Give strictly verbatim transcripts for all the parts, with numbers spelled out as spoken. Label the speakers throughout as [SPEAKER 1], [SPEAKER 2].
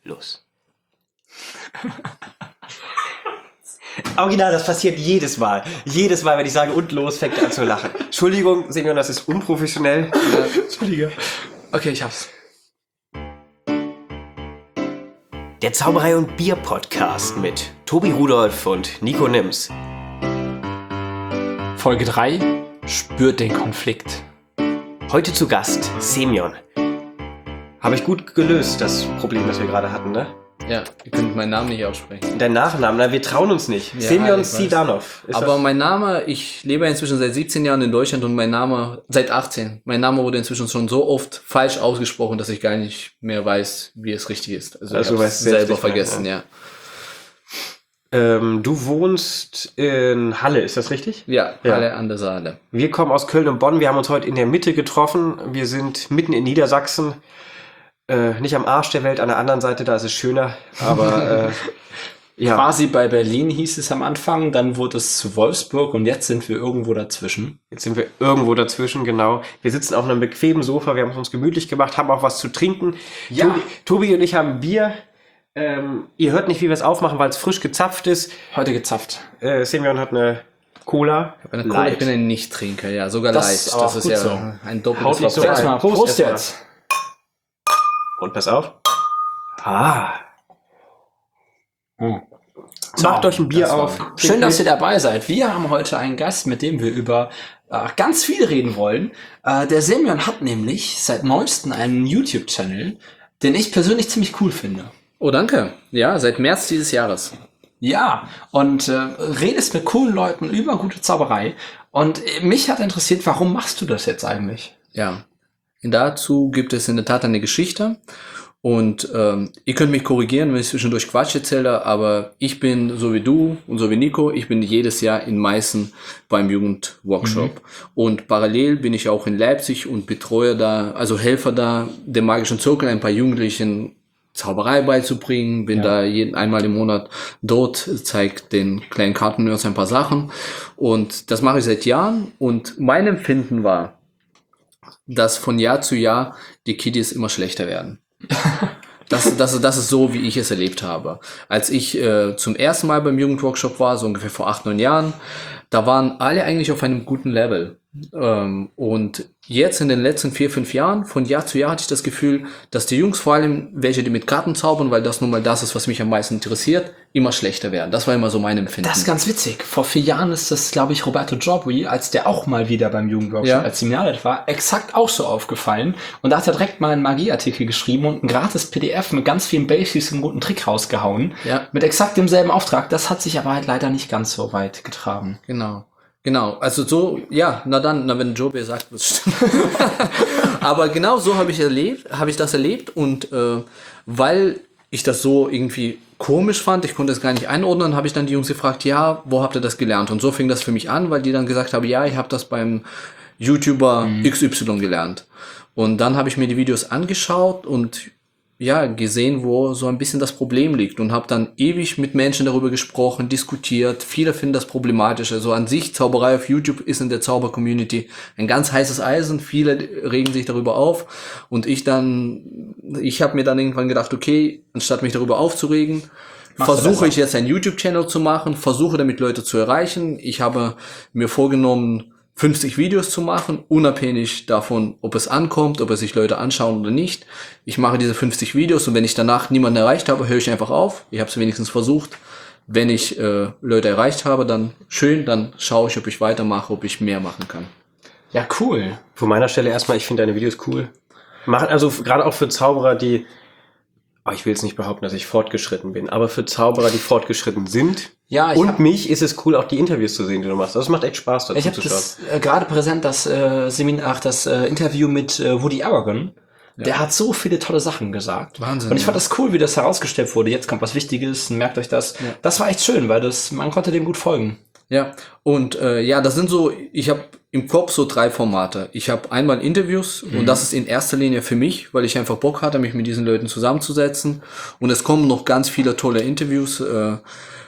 [SPEAKER 1] los. Original, das passiert jedes Mal. Jedes Mal, wenn ich sage und los, fängt er an zu lachen. Entschuldigung, Semyon, das ist unprofessionell.
[SPEAKER 2] Ja, Entschuldige. Okay, ich hab's.
[SPEAKER 1] Der Zauberei- und Bier-Podcast mit Tobi Rudolph und Nico Nims.
[SPEAKER 2] Folge drei. Spürt den Konflikt.
[SPEAKER 1] Heute zu Gast Semyon. Habe ich gut gelöst, das Problem, das wir gerade hatten, ne?
[SPEAKER 2] Ja, ihr könnt meinen Namen nicht aussprechen.
[SPEAKER 1] Dein Nachname, na, wir trauen uns nicht.
[SPEAKER 2] Ja,
[SPEAKER 1] Semyon
[SPEAKER 2] ich weiß.
[SPEAKER 1] Sidanov. Ist
[SPEAKER 2] Aber
[SPEAKER 1] das-
[SPEAKER 2] mein Name, ich lebe inzwischen seit siebzehn Jahren in Deutschland und mein Name, seit achtzehn, mein Name wurde inzwischen schon so oft falsch ausgesprochen, dass ich gar nicht mehr weiß, wie es richtig ist. Also,
[SPEAKER 1] Also
[SPEAKER 2] ich
[SPEAKER 1] du
[SPEAKER 2] hab's
[SPEAKER 1] weißt selbst
[SPEAKER 2] selber
[SPEAKER 1] nicht mehr,
[SPEAKER 2] vergessen,
[SPEAKER 1] ja.
[SPEAKER 2] ja.
[SPEAKER 1] Ähm, du wohnst in Halle, ist das richtig?
[SPEAKER 2] Ja,
[SPEAKER 1] Ja.
[SPEAKER 2] alle an der Saale.
[SPEAKER 1] Wir kommen aus Köln und Bonn. Wir haben uns heute in der Mitte getroffen. Wir sind mitten in Niedersachsen. Äh, nicht am Arsch der Welt, an der anderen Seite, da ist es schöner. Aber äh, ja,
[SPEAKER 3] Quasi bei Berlin hieß es am Anfang, dann wurde es zu Wolfsburg und jetzt sind wir irgendwo dazwischen.
[SPEAKER 1] jetzt sind wir irgendwo dazwischen, genau. Wir sitzen auf einem bequemen Sofa, wir haben es uns gemütlich gemacht, haben auch was zu trinken.
[SPEAKER 3] Ja.
[SPEAKER 1] Tobi, Tobi und ich haben Bier. Ähm, ihr hört nicht, wie wir es aufmachen, weil es frisch gezapft ist.
[SPEAKER 3] Heute gezapft.
[SPEAKER 1] Äh, Semyon hat eine Cola.
[SPEAKER 2] Bei einer Cola, ich
[SPEAKER 1] Light.
[SPEAKER 2] bin ein Nicht-Trinker, ja, sogar
[SPEAKER 3] Das
[SPEAKER 2] leicht.
[SPEAKER 3] ist aber
[SPEAKER 2] Das ist
[SPEAKER 3] gut
[SPEAKER 2] ja
[SPEAKER 3] so.
[SPEAKER 2] ein
[SPEAKER 1] Haut
[SPEAKER 2] doppeltes
[SPEAKER 1] nicht so
[SPEAKER 2] Verbrauch.
[SPEAKER 1] rein.
[SPEAKER 3] Erstmal
[SPEAKER 1] Prost
[SPEAKER 3] Prost
[SPEAKER 1] erstmal.
[SPEAKER 3] jetzt.
[SPEAKER 1] Und pass auf. Ah.
[SPEAKER 3] Hm.
[SPEAKER 1] Macht euch ein Bier
[SPEAKER 3] das war-
[SPEAKER 1] auf.
[SPEAKER 3] Schön, dass ihr dabei seid. Wir haben heute einen Gast, mit dem wir über äh, ganz viel reden wollen. Äh, der Semyon hat nämlich seit neuestem einen YouTube-Channel, den ich persönlich ziemlich cool finde.
[SPEAKER 2] Oh, danke. Ja, seit März dieses Jahres.
[SPEAKER 3] Ja, und äh, redest mit coolen Leuten über gute Zauberei. Und äh, mich hat interessiert, warum machst du das jetzt eigentlich?
[SPEAKER 2] Ja, dazu gibt es in der Tat eine Geschichte und ähm, ihr könnt mich korrigieren, wenn ich zwischendurch Quatsch erzähle, aber ich bin so wie du und so wie Nico, ich bin jedes Jahr in Meißen beim Jugendworkshop und parallel bin ich auch in Leipzig und betreue da, also helfe da dem Magischen Zirkel ein paar Jugendlichen Zauberei beizubringen, bin
[SPEAKER 3] Ja.
[SPEAKER 2] da jeden einmal im Monat dort, zeigt den kleinen Kartennerds ein paar Sachen und das mache ich seit Jahren und mein Empfinden war, dass von Jahr zu Jahr die Kiddies immer schlechter werden. Das, das, das ist so, wie ich es erlebt habe. Als ich äh, zum ersten Mal beim Jugendworkshop war, so ungefähr vor acht, neun Jahren, da waren alle eigentlich auf einem guten Level. Ähm, und jetzt in den letzten vier, fünf Jahren, von Jahr zu Jahr hatte ich das Gefühl, dass die Jungs, vor allem welche, die mit Karten zaubern, weil das nun mal das ist, was mich am meisten interessiert, immer schlechter werden. Das war immer so mein Empfinden.
[SPEAKER 3] Das ist ganz witzig. Vor vier Jahren ist das, glaube ich, Roberto Giobri, als der auch mal wieder beim Jugendworkshop
[SPEAKER 2] Ja.
[SPEAKER 3] als Seminarleiter war, exakt auch so aufgefallen. Und da hat er direkt mal einen Magieartikel geschrieben und ein gratis P D F mit ganz vielen Basics und guten Trick rausgehauen.
[SPEAKER 2] Ja.
[SPEAKER 3] Mit exakt demselben Auftrag. Das hat sich aber halt leider nicht ganz so weit getragen.
[SPEAKER 2] Genau. Genau, also so, ja, na dann, na wenn Joe sagt, wird's stimmen. Aber genau so habe ich erlebt, habe ich das erlebt und äh, weil ich das so irgendwie komisch fand, ich konnte es gar nicht einordnen, habe ich dann die Jungs gefragt, ja, wo habt ihr das gelernt? Und so fing das für mich an, weil die dann gesagt haben, ja, ich habe das beim YouTuber X Y gelernt. Und dann habe ich mir die Videos angeschaut und ja, gesehen, wo so ein bisschen das Problem liegt und habe dann ewig mit Menschen darüber gesprochen, diskutiert. Viele finden das problematisch. Also an sich, Zauberei auf YouTube ist in der Zauber-Community ein ganz heißes Eisen. Viele regen sich darüber auf. Und ich dann, ich habe mir dann irgendwann gedacht, okay, anstatt mich darüber aufzuregen,
[SPEAKER 3] Machst du
[SPEAKER 2] versuche
[SPEAKER 3] besser.
[SPEAKER 2] ich jetzt einen YouTube-Channel zu machen, versuche damit Leute zu erreichen. Ich habe mir vorgenommen, fünfzig Videos zu machen, unabhängig davon, ob es ankommt, ob es sich Leute anschauen oder nicht. Ich mache diese fünfzig Videos und wenn ich danach niemanden erreicht habe, höre ich einfach auf. Ich habe es wenigstens versucht. Wenn ich äh, Leute erreicht habe, dann schön, dann schaue ich, ob ich weitermache, ob ich mehr machen kann.
[SPEAKER 3] Ja, cool.
[SPEAKER 1] Von meiner Stelle erstmal, ich finde deine Videos cool. Machen also f- gerade auch für Zauberer, die, oh, ich will jetzt nicht behaupten, dass ich fortgeschritten bin, aber für Zauberer, die fortgeschritten sind.
[SPEAKER 3] Ja, ich
[SPEAKER 1] Und
[SPEAKER 3] hab-
[SPEAKER 1] mich ist es cool, auch die Interviews zu sehen, die du machst. Das macht echt Spaß, dazu
[SPEAKER 3] Ich habe
[SPEAKER 1] zu schauen.
[SPEAKER 3] das äh, gerade präsent, das äh, Seminar, ach, das äh, Interview mit äh, Woody Aragon. Der hat so viele tolle Sachen gesagt.
[SPEAKER 2] Wahnsinn,
[SPEAKER 3] Und ich
[SPEAKER 2] ja.
[SPEAKER 3] fand das cool, wie das herausgestellt wurde. Jetzt kommt was Wichtiges, merkt euch das. Das war echt schön, weil das, man konnte dem gut folgen.
[SPEAKER 2] Ja, und äh, ja, das sind so, ich habe im Kopf so drei Formate. Ich habe einmal Interviews und das ist in erster Linie für mich, weil ich einfach Bock hatte, mich mit diesen Leuten zusammenzusetzen. Und es kommen noch ganz viele tolle Interviews. Äh,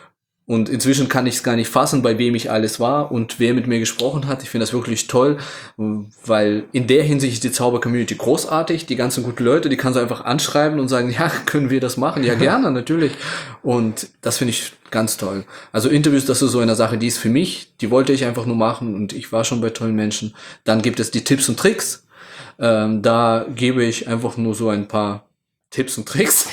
[SPEAKER 2] Und inzwischen kann ich es gar nicht fassen, bei wem ich alles war und wer mit mir gesprochen hat. Ich finde das wirklich toll, weil in der Hinsicht ist die Zauber-Community großartig. Die ganzen guten Leute, die kannst du einfach anschreiben und sagen, ja, können wir das machen? Ja, gerne, natürlich. Und das finde ich ganz toll. Also Interviews, das ist so eine Sache, die ist für mich, die wollte ich einfach nur machen und ich war schon bei tollen Menschen. Dann gibt es die Tipps und Tricks. Ähm, da gebe ich einfach nur so ein paar Tipps und Tricks.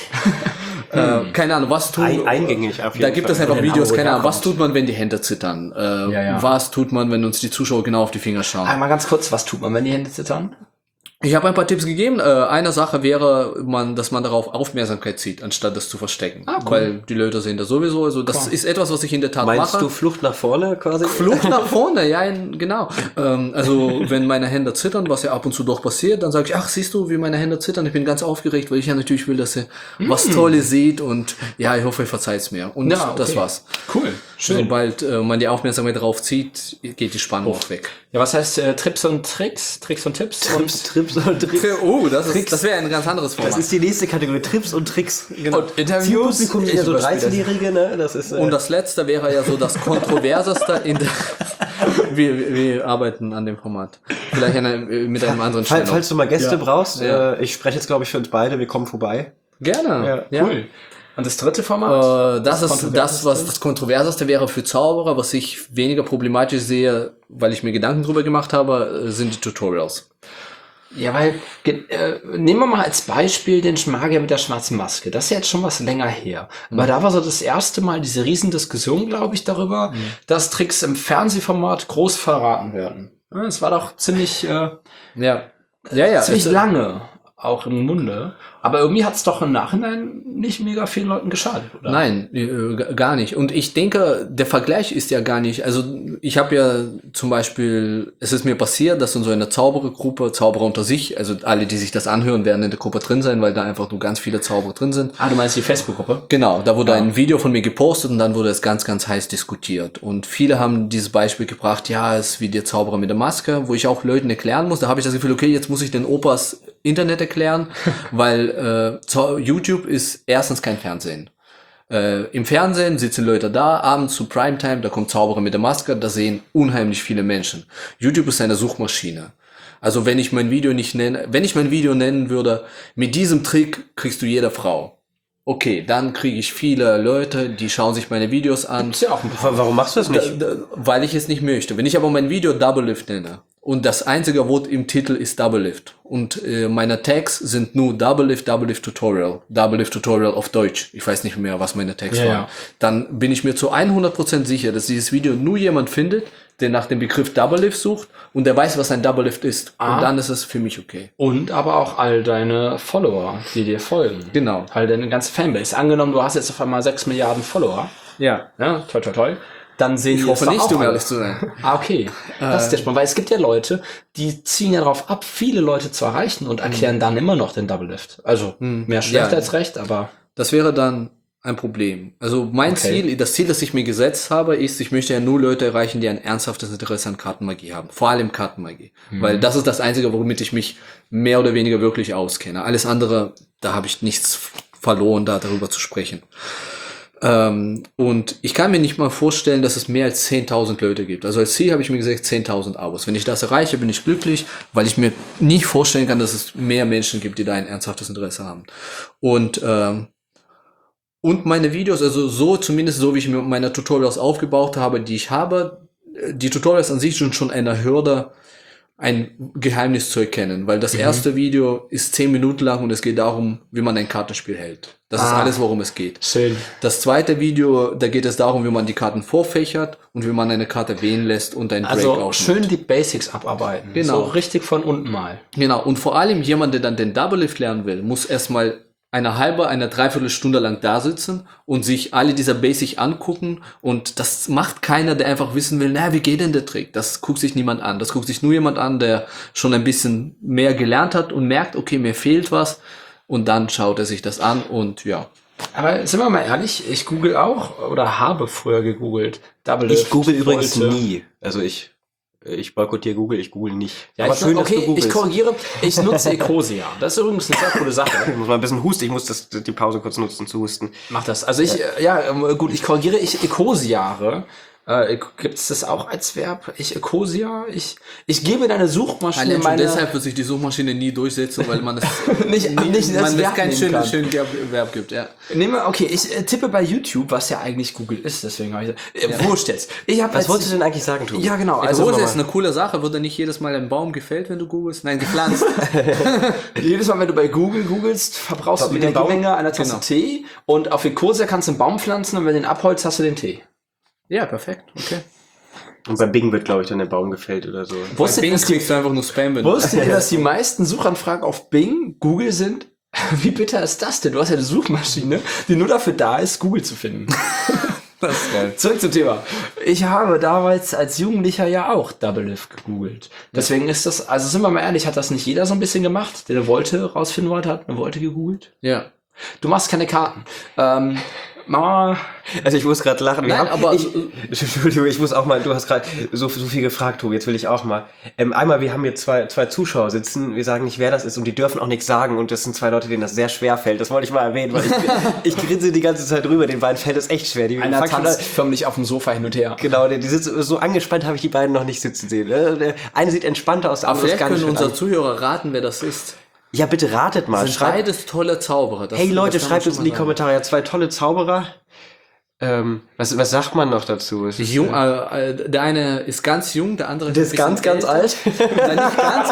[SPEAKER 2] Äh, keine Ahnung, was tut
[SPEAKER 1] Ein, eingängig auf jeden
[SPEAKER 2] Da gibt
[SPEAKER 1] Fall.
[SPEAKER 2] es einfach
[SPEAKER 3] Genau,
[SPEAKER 2] Videos,
[SPEAKER 3] wo
[SPEAKER 2] keine
[SPEAKER 3] der
[SPEAKER 2] Ahnung, was
[SPEAKER 3] kommt.
[SPEAKER 2] tut man, wenn die Hände zittern? Äh,
[SPEAKER 3] Ja, ja.
[SPEAKER 2] Was tut man, wenn uns die Zuschauer genau auf die Finger schauen?
[SPEAKER 3] Einmal ganz kurz, was tut man, wenn die Hände zittern?
[SPEAKER 2] Ich habe ein paar Tipps gegeben. Äh, eine Sache wäre, man, dass man darauf Aufmerksamkeit zieht, anstatt das zu verstecken.
[SPEAKER 3] Ah, cool.
[SPEAKER 2] Weil die Leute sehen das sowieso. Also das
[SPEAKER 3] Cool.
[SPEAKER 2] ist etwas, was ich in der Tat
[SPEAKER 1] Meinst
[SPEAKER 2] mache.
[SPEAKER 1] du Flucht nach vorne quasi?
[SPEAKER 2] Flucht nach vorne, ja, in- genau. Ähm, also wenn meine Hände zittern, was ja ab und zu doch passiert, dann sage ich, ach, siehst du, wie meine Hände zittern? Ich bin ganz aufgeregt, weil ich ja natürlich will, dass ihr was Tolles seht und ja, ich hoffe, ihr verzeiht's mir. Und
[SPEAKER 3] Ja, okay.
[SPEAKER 2] das war's.
[SPEAKER 3] Cool, schön.
[SPEAKER 2] Sobald äh, man die Aufmerksamkeit drauf zieht, geht die Spannung auch weg.
[SPEAKER 3] Ja, was heißt äh, Trips und Tricks? Tricks und Tipps?
[SPEAKER 1] Trips, Trips und Tricks.
[SPEAKER 2] Oh, das, ist, das wäre ein ganz anderes Format.
[SPEAKER 1] Das ist die nächste Kategorie, Trips und Tricks. Genau.
[SPEAKER 3] Und Interviews?
[SPEAKER 1] Zielpublikum sind ja
[SPEAKER 3] Ich
[SPEAKER 1] so
[SPEAKER 3] überspiele das.
[SPEAKER 1] dreizehnjährige, ne? Das ist, äh,
[SPEAKER 2] Und das letzte wäre ja so das Kontroverseste in der... wir, wir- wir arbeiten an dem Format. Vielleicht eine, mit einem anderen
[SPEAKER 1] Fall,
[SPEAKER 2] Channel.
[SPEAKER 1] falls du mal Gäste
[SPEAKER 3] Ja.
[SPEAKER 1] brauchst,
[SPEAKER 2] Ja.
[SPEAKER 1] äh, ich spreche jetzt, glaube ich, für uns beide, wir kommen vorbei.
[SPEAKER 2] Gerne.
[SPEAKER 1] Ja,
[SPEAKER 3] Cool. Und das dritte Format?
[SPEAKER 2] Äh, das, ist das,
[SPEAKER 3] Kontroverseste?
[SPEAKER 2] was das Kontroverseste wäre für Zauberer, was ich weniger problematisch sehe, weil ich mir Gedanken drüber gemacht habe, äh, sind die Tutorials.
[SPEAKER 3] Ja, weil, ge- äh, nehmen wir mal als Beispiel den Magier mit der schwarzen Maske. Das ist ja jetzt schon was länger her. Aber da war so das erste Mal diese Riesendiskussion, glaube ich, darüber, dass Tricks im Fernsehformat groß verraten werden. Ja, das war doch ziemlich, äh,
[SPEAKER 2] Ja. Ja, ja.
[SPEAKER 3] ziemlich
[SPEAKER 2] es-
[SPEAKER 3] lange auch im Munde. Aber irgendwie hat es doch im Nachhinein nicht mega vielen Leuten geschadet, oder?
[SPEAKER 2] Nein, äh, g- gar nicht. Und ich denke, der Vergleich ist ja gar nicht, also ich habe ja zum Beispiel, es ist mir passiert, dass in so einer Zauberergruppe, Zauberer unter sich, also alle, die sich das anhören, werden in der Gruppe drin sein, weil da einfach nur ganz viele Zauberer drin sind.
[SPEAKER 3] Ah, du meinst die Facebook-Gruppe?
[SPEAKER 2] Genau, da wurde
[SPEAKER 3] Ja.
[SPEAKER 2] ein Video von mir gepostet und dann wurde es ganz, ganz heiß diskutiert. Und viele haben dieses Beispiel gebracht, ja, es ist wie der Zauberer mit der Maske, wo ich auch Leuten erklären muss. Da habe ich das Gefühl, okay, jetzt muss ich den Opas Internet erklären, weil äh, Zau- YouTube ist erstens kein Fernsehen. Äh, Im Fernsehen sitzen Leute da, abends zu Primetime, da kommt Zauberer mit der Maske, da sehen unheimlich viele Menschen. YouTube ist eine Suchmaschine. Also wenn ich mein Video nicht nenne, wenn ich mein Video nennen würde, mit diesem Trick kriegst du jede Frau. Okay, dann kriege ich viele Leute, die schauen sich meine Videos an,
[SPEAKER 3] Ist ja auch ein paar.
[SPEAKER 1] Warum machst du das nicht?
[SPEAKER 2] da, da, weil ich es nicht möchte. Wenn ich aber mein Video Double Lift nenne und das einzige Wort im Titel ist Double Lift und äh, meine Tags sind nur Double Lift, Double Lift Tutorial, Double Lift Tutorial auf Deutsch, ich weiß nicht mehr, was meine Tags
[SPEAKER 3] Ja,
[SPEAKER 2] waren,
[SPEAKER 3] ja.
[SPEAKER 2] dann bin ich mir zu hundert Prozent sicher, dass dieses Video nur jemand findet, der nach dem Begriff Double Lift sucht und der weiß, was ein Double Lift ist.
[SPEAKER 3] Ah.
[SPEAKER 2] Und dann ist es für mich okay.
[SPEAKER 3] Und aber auch all deine Follower, die dir folgen.
[SPEAKER 2] Genau.
[SPEAKER 3] All deine ganze Fanbase. Angenommen, du hast jetzt auf einmal sechs Milliarden Follower.
[SPEAKER 2] Ja.
[SPEAKER 3] Ja, toll, toll, toll. Dann sehen
[SPEAKER 2] Ich
[SPEAKER 3] die
[SPEAKER 2] hoffe
[SPEAKER 3] das doch
[SPEAKER 2] nicht,
[SPEAKER 3] auch
[SPEAKER 2] um
[SPEAKER 3] alle.
[SPEAKER 2] ehrlich zu sein.
[SPEAKER 3] Ah, okay. Das ist der spannend, weil es gibt ja Leute, die ziehen ja darauf ab, viele Leute zu erreichen und erklären dann immer noch den Double Lift. Also, mehr schlecht
[SPEAKER 2] Ja.
[SPEAKER 3] als recht, aber
[SPEAKER 2] Das wäre dann ein Problem. Also mein
[SPEAKER 3] Okay.
[SPEAKER 2] Ziel, das Ziel, das ich mir gesetzt habe, ist, ich möchte ja nur Leute erreichen, die ein ernsthaftes Interesse an Kartenmagie haben. Vor allem Kartenmagie. Weil das ist das Einzige, womit ich mich mehr oder weniger wirklich auskenne. Alles andere, da habe ich nichts verloren, da darüber zu sprechen. Ähm, und ich kann mir nicht mal vorstellen, dass es mehr als zehntausend Leute gibt. Also als Ziel habe ich mir gesagt zehntausend Abos. Wenn ich das erreiche, bin ich glücklich, weil ich mir nicht vorstellen kann, dass es mehr Menschen gibt, die da ein ernsthaftes Interesse haben. Und ähm, und meine Videos, also so, zumindest so, wie ich mir meine Tutorials aufgebaut habe, die ich habe, die Tutorials an sich sind schon eine Hürde, ein Geheimnis zu erkennen, weil das erste Video ist zehn Minuten lang und es geht darum, wie man ein Kartenspiel hält. Das ist
[SPEAKER 3] Ah.
[SPEAKER 2] alles, worum es geht.
[SPEAKER 3] schön.
[SPEAKER 2] Das zweite Video, da geht es darum, wie man die Karten vorfächert und wie man eine Karte wehen lässt und ein Break
[SPEAKER 3] Also
[SPEAKER 2] aufnimmt.
[SPEAKER 3] schön die Basics abarbeiten.
[SPEAKER 2] Genau.
[SPEAKER 3] So richtig von unten mal.
[SPEAKER 2] Genau, und vor allem jemand, der dann den Double Lift lernen will, muss erstmal eine halbe, eine Dreiviertelstunde lang da sitzen und sich alle dieser Basic angucken und das macht keiner, der einfach wissen will, na, wie geht denn der Trick? Das guckt sich niemand an. Das guckt sich nur jemand an, der schon ein bisschen mehr gelernt hat und merkt, okay, mir fehlt was und dann schaut er sich das an und ja.
[SPEAKER 3] Aber sind wir mal ehrlich, ich google auch oder habe früher gegoogelt. Double
[SPEAKER 1] Ich
[SPEAKER 3] Lift,
[SPEAKER 1] google übrigens
[SPEAKER 3] Volte.
[SPEAKER 1] nie. Also ich ich boykottiere Google, ich google nicht.
[SPEAKER 3] Ja,
[SPEAKER 1] Aber
[SPEAKER 3] ich,
[SPEAKER 1] schön, dass du
[SPEAKER 3] okay, ich
[SPEAKER 1] googelst.
[SPEAKER 3] korrigiere, ich nutze Ecosia. Das ist übrigens eine sehr coole Sache.
[SPEAKER 1] Ich muss mal ein bisschen husten, ich muss das, die Pause kurz nutzen zu husten.
[SPEAKER 3] Mach das. Also ich, äh, ja, ähm, gut, ich korrigiere, ich Ecosiare. Äh, Gibt es das auch als Verb? Ich Ecosia? Ich, ich gebe deine Suchmaschine
[SPEAKER 2] Allein schon
[SPEAKER 3] meine...
[SPEAKER 2] deshalb wird sich die Suchmaschine nie durchsetzen, weil man es
[SPEAKER 3] Nicht-
[SPEAKER 2] nie,
[SPEAKER 3] nicht als
[SPEAKER 2] man
[SPEAKER 3] Verb
[SPEAKER 2] es kein
[SPEAKER 3] nehmen
[SPEAKER 2] schönes
[SPEAKER 3] kann.
[SPEAKER 2] schön Verb gibt, ja.
[SPEAKER 3] Nehme, okay, ich äh, tippe bei YouTube, was ja eigentlich Google ist, deswegen habe ich... Äh, Wurscht jetzt. Ich hab
[SPEAKER 1] Was
[SPEAKER 3] als-
[SPEAKER 1] wolltest du denn eigentlich sagen, Tobi?
[SPEAKER 3] Ja, genau.
[SPEAKER 2] Also
[SPEAKER 3] Also
[SPEAKER 2] Rose ist eine coole Sache, wird dir nicht jedes Mal ein Baum gefällt, wenn du googelst? Nein, gepflanzt.
[SPEAKER 3] jedes Mal, wenn du bei Google googelst, verbrauchst du die
[SPEAKER 1] Mit dem Baum?
[SPEAKER 3] Energiemenge einer Tasse
[SPEAKER 2] Genau.
[SPEAKER 3] Tee und auf Ecosia kannst du einen Baum pflanzen und wenn du den abholst, hast du den Tee.
[SPEAKER 2] Ja, perfekt, okay.
[SPEAKER 1] Und bei Bing wird, glaube ich, dann der Baum gefällt oder so.
[SPEAKER 2] Bei
[SPEAKER 3] Wusstet ihr,
[SPEAKER 2] Bing
[SPEAKER 3] dass die,
[SPEAKER 2] kriegst du einfach nur Spam, wenn du
[SPEAKER 3] wusstet ihr, dass die meisten Suchanfragen auf Bing Google sind? Wie bitter ist das denn? Du hast ja eine Suchmaschine, die nur dafür da ist, Google zu finden.
[SPEAKER 2] Das ist geil.
[SPEAKER 3] Zurück zum Thema. Ich habe damals als Jugendlicher ja auch Double Lift gegoogelt. Deswegen ist das, also sind wir mal ehrlich, hat das nicht jeder so ein bisschen gemacht, der eine Wolte rausfinden wollte, hat eine Wolte gegoogelt?
[SPEAKER 2] Ja.
[SPEAKER 3] Du machst keine Karten. Ähm, Mama,
[SPEAKER 1] Also ich muss gerade lachen. Wir
[SPEAKER 2] Nein,
[SPEAKER 1] haben,
[SPEAKER 2] aber-
[SPEAKER 1] ich, Entschuldigung, ich muss auch mal, du hast gerade so, so viel gefragt, Tobi, jetzt will ich auch mal. Ähm, einmal, wir haben hier zwei, zwei Zuschauer sitzen, wir sagen nicht, wer das ist und die dürfen auch nichts sagen und das sind zwei Leute, denen das sehr schwer fällt. Das wollte ich mal erwähnen, weil ich, ich grinse die ganze Zeit rüber, den beiden fällt es echt schwer. Die
[SPEAKER 3] einer
[SPEAKER 1] fangen schon
[SPEAKER 3] tanzt
[SPEAKER 1] an-
[SPEAKER 3] förmlich auf dem Sofa hin und her.
[SPEAKER 1] Genau, die, die sitzen so angespannt, habe ich die beiden noch nicht sitzen sehen. Äh, Der eine sieht entspannter aus, der
[SPEAKER 2] Aber
[SPEAKER 1] andere ist
[SPEAKER 2] vielleicht
[SPEAKER 1] ganz
[SPEAKER 2] können
[SPEAKER 1] schön
[SPEAKER 2] unsere Zuhörer raten, wer das ist.
[SPEAKER 1] an- Ja, bitte ratet mal.
[SPEAKER 2] Das sind
[SPEAKER 1] Schreibt,
[SPEAKER 2] beides tolle Zauberer. Das,
[SPEAKER 1] hey Leute,
[SPEAKER 2] das kann man
[SPEAKER 1] schreibt uns
[SPEAKER 2] schon
[SPEAKER 1] in die
[SPEAKER 2] mal sagen.
[SPEAKER 1] Kommentare. Ja, zwei tolle Zauberer. Ähm, was, was sagt man noch dazu? Es ist,
[SPEAKER 2] Jung,
[SPEAKER 1] äh,
[SPEAKER 2] äh, der eine ist ganz jung, der andere
[SPEAKER 1] Der
[SPEAKER 2] ein
[SPEAKER 1] ist ganz,
[SPEAKER 2] bisschen
[SPEAKER 1] ganz
[SPEAKER 2] älter.
[SPEAKER 1] alt.
[SPEAKER 2] Nein, nicht ganz,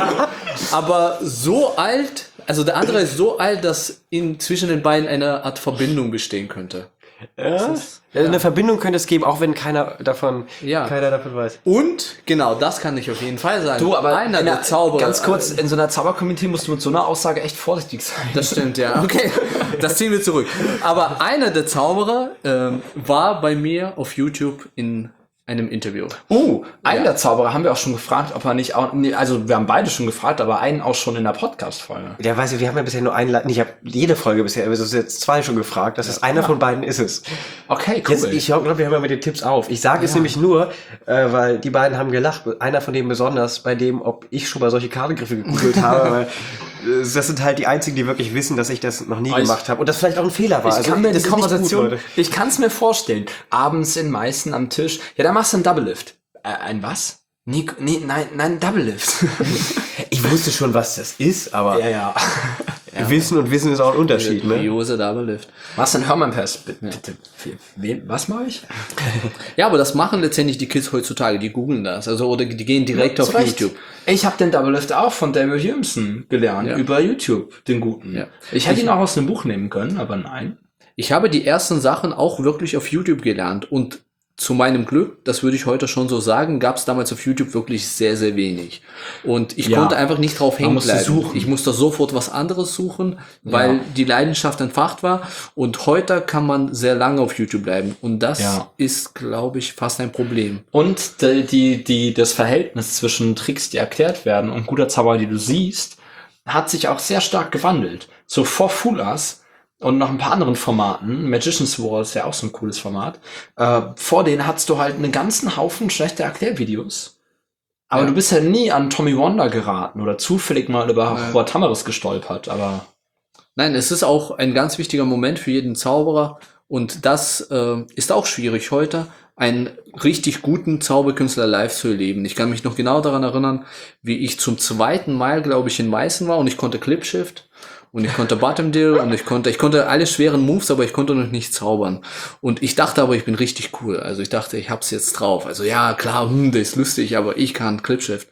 [SPEAKER 2] aber so alt, also der andere ist so alt, dass in, zwischen den beiden eine Art Verbindung bestehen könnte.
[SPEAKER 1] Ja? Ja, eine Verbindung könnte es geben, auch wenn keiner davon,
[SPEAKER 2] Ja.
[SPEAKER 1] keiner davon weiß.
[SPEAKER 2] Und, genau, das kann ich auf jeden Fall sagen.
[SPEAKER 3] Du, aber
[SPEAKER 2] einer
[SPEAKER 3] in
[SPEAKER 2] der
[SPEAKER 3] einer-
[SPEAKER 2] Zauberer.
[SPEAKER 3] ganz kurz, in so einer Zaubercommunity musst du mit so einer Aussage echt vorsichtig sein.
[SPEAKER 2] Das stimmt, ja. Okay, das ziehen wir zurück. Aber einer der Zauberer ähm, war bei mir auf YouTube in einem Interview.
[SPEAKER 3] Uh, einen
[SPEAKER 2] Ja.
[SPEAKER 3] der Zauberer haben wir auch schon gefragt, ob er nicht auch, nee, also wir haben beide schon gefragt, aber einen auch schon in der Podcast-Folge.
[SPEAKER 1] Ja, weiß ich, wir haben ja bisher nur einen, Le- ich habe jede Folge bisher, aber es ist jetzt zwei schon gefragt, das ist einer von beiden ist es.
[SPEAKER 3] Okay, cool.
[SPEAKER 1] Jetzt, ich glaube, wir hören mal mit den Tipps auf. Ich sage es nämlich nur, äh, weil die beiden haben gelacht. Einer von denen besonders, bei dem, ob ich schon mal solche Kartengriffe gegoogelt habe, weil äh, das sind halt die einzigen, die wirklich wissen, dass ich das noch nie
[SPEAKER 3] Aber ich-
[SPEAKER 1] gemacht habe und das vielleicht auch ein Fehler war.
[SPEAKER 3] Ich kann mir
[SPEAKER 1] das
[SPEAKER 3] die
[SPEAKER 1] ist nicht
[SPEAKER 3] Konversation,
[SPEAKER 1] gut, Leute.
[SPEAKER 3] ich kann es mir vorstellen. Abends in Meißen am Tisch. Ja, da machst du einen Double Lift. Äh, ein was? Nee, nee, nein, nein, Double Lift.
[SPEAKER 1] Ich wusste schon, was das ist, aber
[SPEAKER 3] ja, ja.
[SPEAKER 1] Wissen und Wissen ist auch ein Unterschied, ne?
[SPEAKER 2] Jose Double Lift.
[SPEAKER 3] Was denn Hermann Pass? Bitte, bitte. Wen, was mache ich?
[SPEAKER 2] Ja, aber das machen letztendlich die Kids heutzutage. Die googeln das. Also, oder die gehen direkt auf
[SPEAKER 3] Zu Recht.
[SPEAKER 2] YouTube.
[SPEAKER 3] Ich habe den Double Lift auch von David Williamson gelernt,
[SPEAKER 2] Ja.
[SPEAKER 3] über YouTube, den guten.
[SPEAKER 2] Ja.
[SPEAKER 3] Ich hätte ihn auch aus einem Buch nehmen können, aber nein.
[SPEAKER 2] Ich habe die ersten Sachen auch wirklich auf YouTube gelernt und zu meinem Glück, das würde ich heute schon so sagen, gab es damals auf YouTube wirklich sehr, sehr wenig. Und ich
[SPEAKER 3] Ja.
[SPEAKER 2] konnte einfach nicht drauf hängen
[SPEAKER 3] musste
[SPEAKER 2] bleiben.
[SPEAKER 3] suchen.
[SPEAKER 2] Ich musste sofort was anderes suchen, weil
[SPEAKER 3] Ja.
[SPEAKER 2] die Leidenschaft entfacht war. Und heute kann man sehr lange auf YouTube bleiben. Und das
[SPEAKER 3] Ja.
[SPEAKER 2] ist, glaube ich, fast ein Problem.
[SPEAKER 3] Und die, die, die, das Verhältnis zwischen Tricks, die erklärt werden und guter Zauber, die du siehst, hat sich auch sehr stark gewandelt. So vor Fulas und noch ein paar anderen Formaten, Magician's War ist ja auch so ein cooles Format, äh, vor denen hattest du halt einen ganzen Haufen schlechter Erklärvideos. Aber
[SPEAKER 2] Ja.
[SPEAKER 3] du bist ja nie an Tommy Wonder geraten oder zufällig mal über
[SPEAKER 2] Ja.
[SPEAKER 3] Robert Tamaris gestolpert, aber
[SPEAKER 2] Nein, es ist auch ein ganz wichtiger Moment für jeden Zauberer. Und das äh, ist auch schwierig heute, einen richtig guten Zauberkünstler live zu erleben. Ich kann mich noch genau daran erinnern, wie ich zum zweiten Mal, glaube ich, in Meißen war und ich konnte Clipshift und ich konnte Bottom Deal und ich konnte, ich konnte alle schweren Moves, aber ich konnte noch nicht zaubern. Und ich dachte aber, ich bin richtig cool. Also ich dachte, ich hab's jetzt drauf. Also ja, klar, hm, der ist lustig, aber ich kann Clipshift.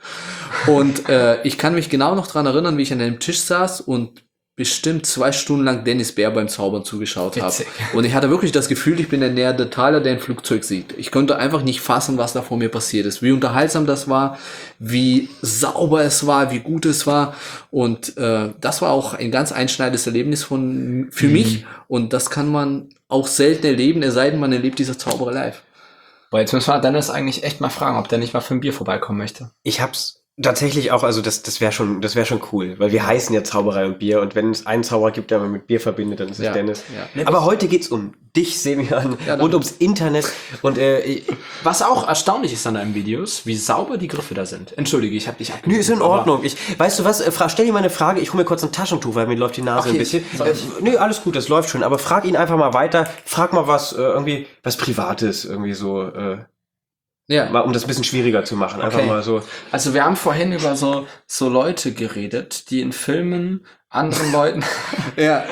[SPEAKER 2] Und äh, ich kann mich genau noch daran erinnern, wie ich an einem Tisch saß und bestimmt zwei Stunden lang Dennis Bär beim Zaubern zugeschaut habe.
[SPEAKER 3] Witzig.
[SPEAKER 2] Und ich hatte wirklich das Gefühl, ich bin der Neandertaler, der ein Flugzeug sieht. Ich konnte einfach nicht fassen, was da vor mir passiert ist. Wie unterhaltsam das war, wie sauber es war, wie gut es war. Und äh, das war auch ein ganz einschneidendes Erlebnis von für
[SPEAKER 3] Mhm.
[SPEAKER 2] mich. Und das kann man auch selten erleben, es sei denn, man erlebt diese Zauberer live.
[SPEAKER 3] boah, jetzt müssen wir Dennis eigentlich echt mal fragen, ob der nicht mal für ein Bier vorbeikommen möchte.
[SPEAKER 1] Ich hab's Tatsächlich auch, also das, das wäre schon, das wäre schon cool, weil wir heißen ja Zauberei und Bier und wenn es einen Zauberer gibt, der man mit Bier verbindet, dann ist es
[SPEAKER 2] Ja,
[SPEAKER 1] Dennis.
[SPEAKER 2] ja.
[SPEAKER 1] Aber heute geht's um dich, Semyon,
[SPEAKER 2] Ja,
[SPEAKER 1] und ums Internet und äh,
[SPEAKER 3] Was auch erstaunlich ist an deinen Videos, wie sauber die Griffe da sind. Entschuldige, ich habe dich
[SPEAKER 1] nö,
[SPEAKER 3] abgelenkt.
[SPEAKER 1] ist in Ordnung. Ich, weißt du was, äh, fra- stell dir mal eine Frage, ich hole mir kurz ein Taschentuch, weil mir läuft die Nase
[SPEAKER 3] Okay,
[SPEAKER 1] ein bisschen.
[SPEAKER 3] soll
[SPEAKER 1] Äh,
[SPEAKER 3] ich?
[SPEAKER 1] nö, alles gut, das läuft schon, aber frag ihn einfach mal weiter, frag mal was, äh, irgendwie, was Privates, irgendwie so, äh,
[SPEAKER 2] Ja.
[SPEAKER 1] mal, um das ein bisschen schwieriger zu machen, einfach
[SPEAKER 3] Okay.
[SPEAKER 1] mal so.
[SPEAKER 3] Also wir haben vorhin über so, so Leute geredet, die in Filmen anderen Leuten...
[SPEAKER 2] Ja.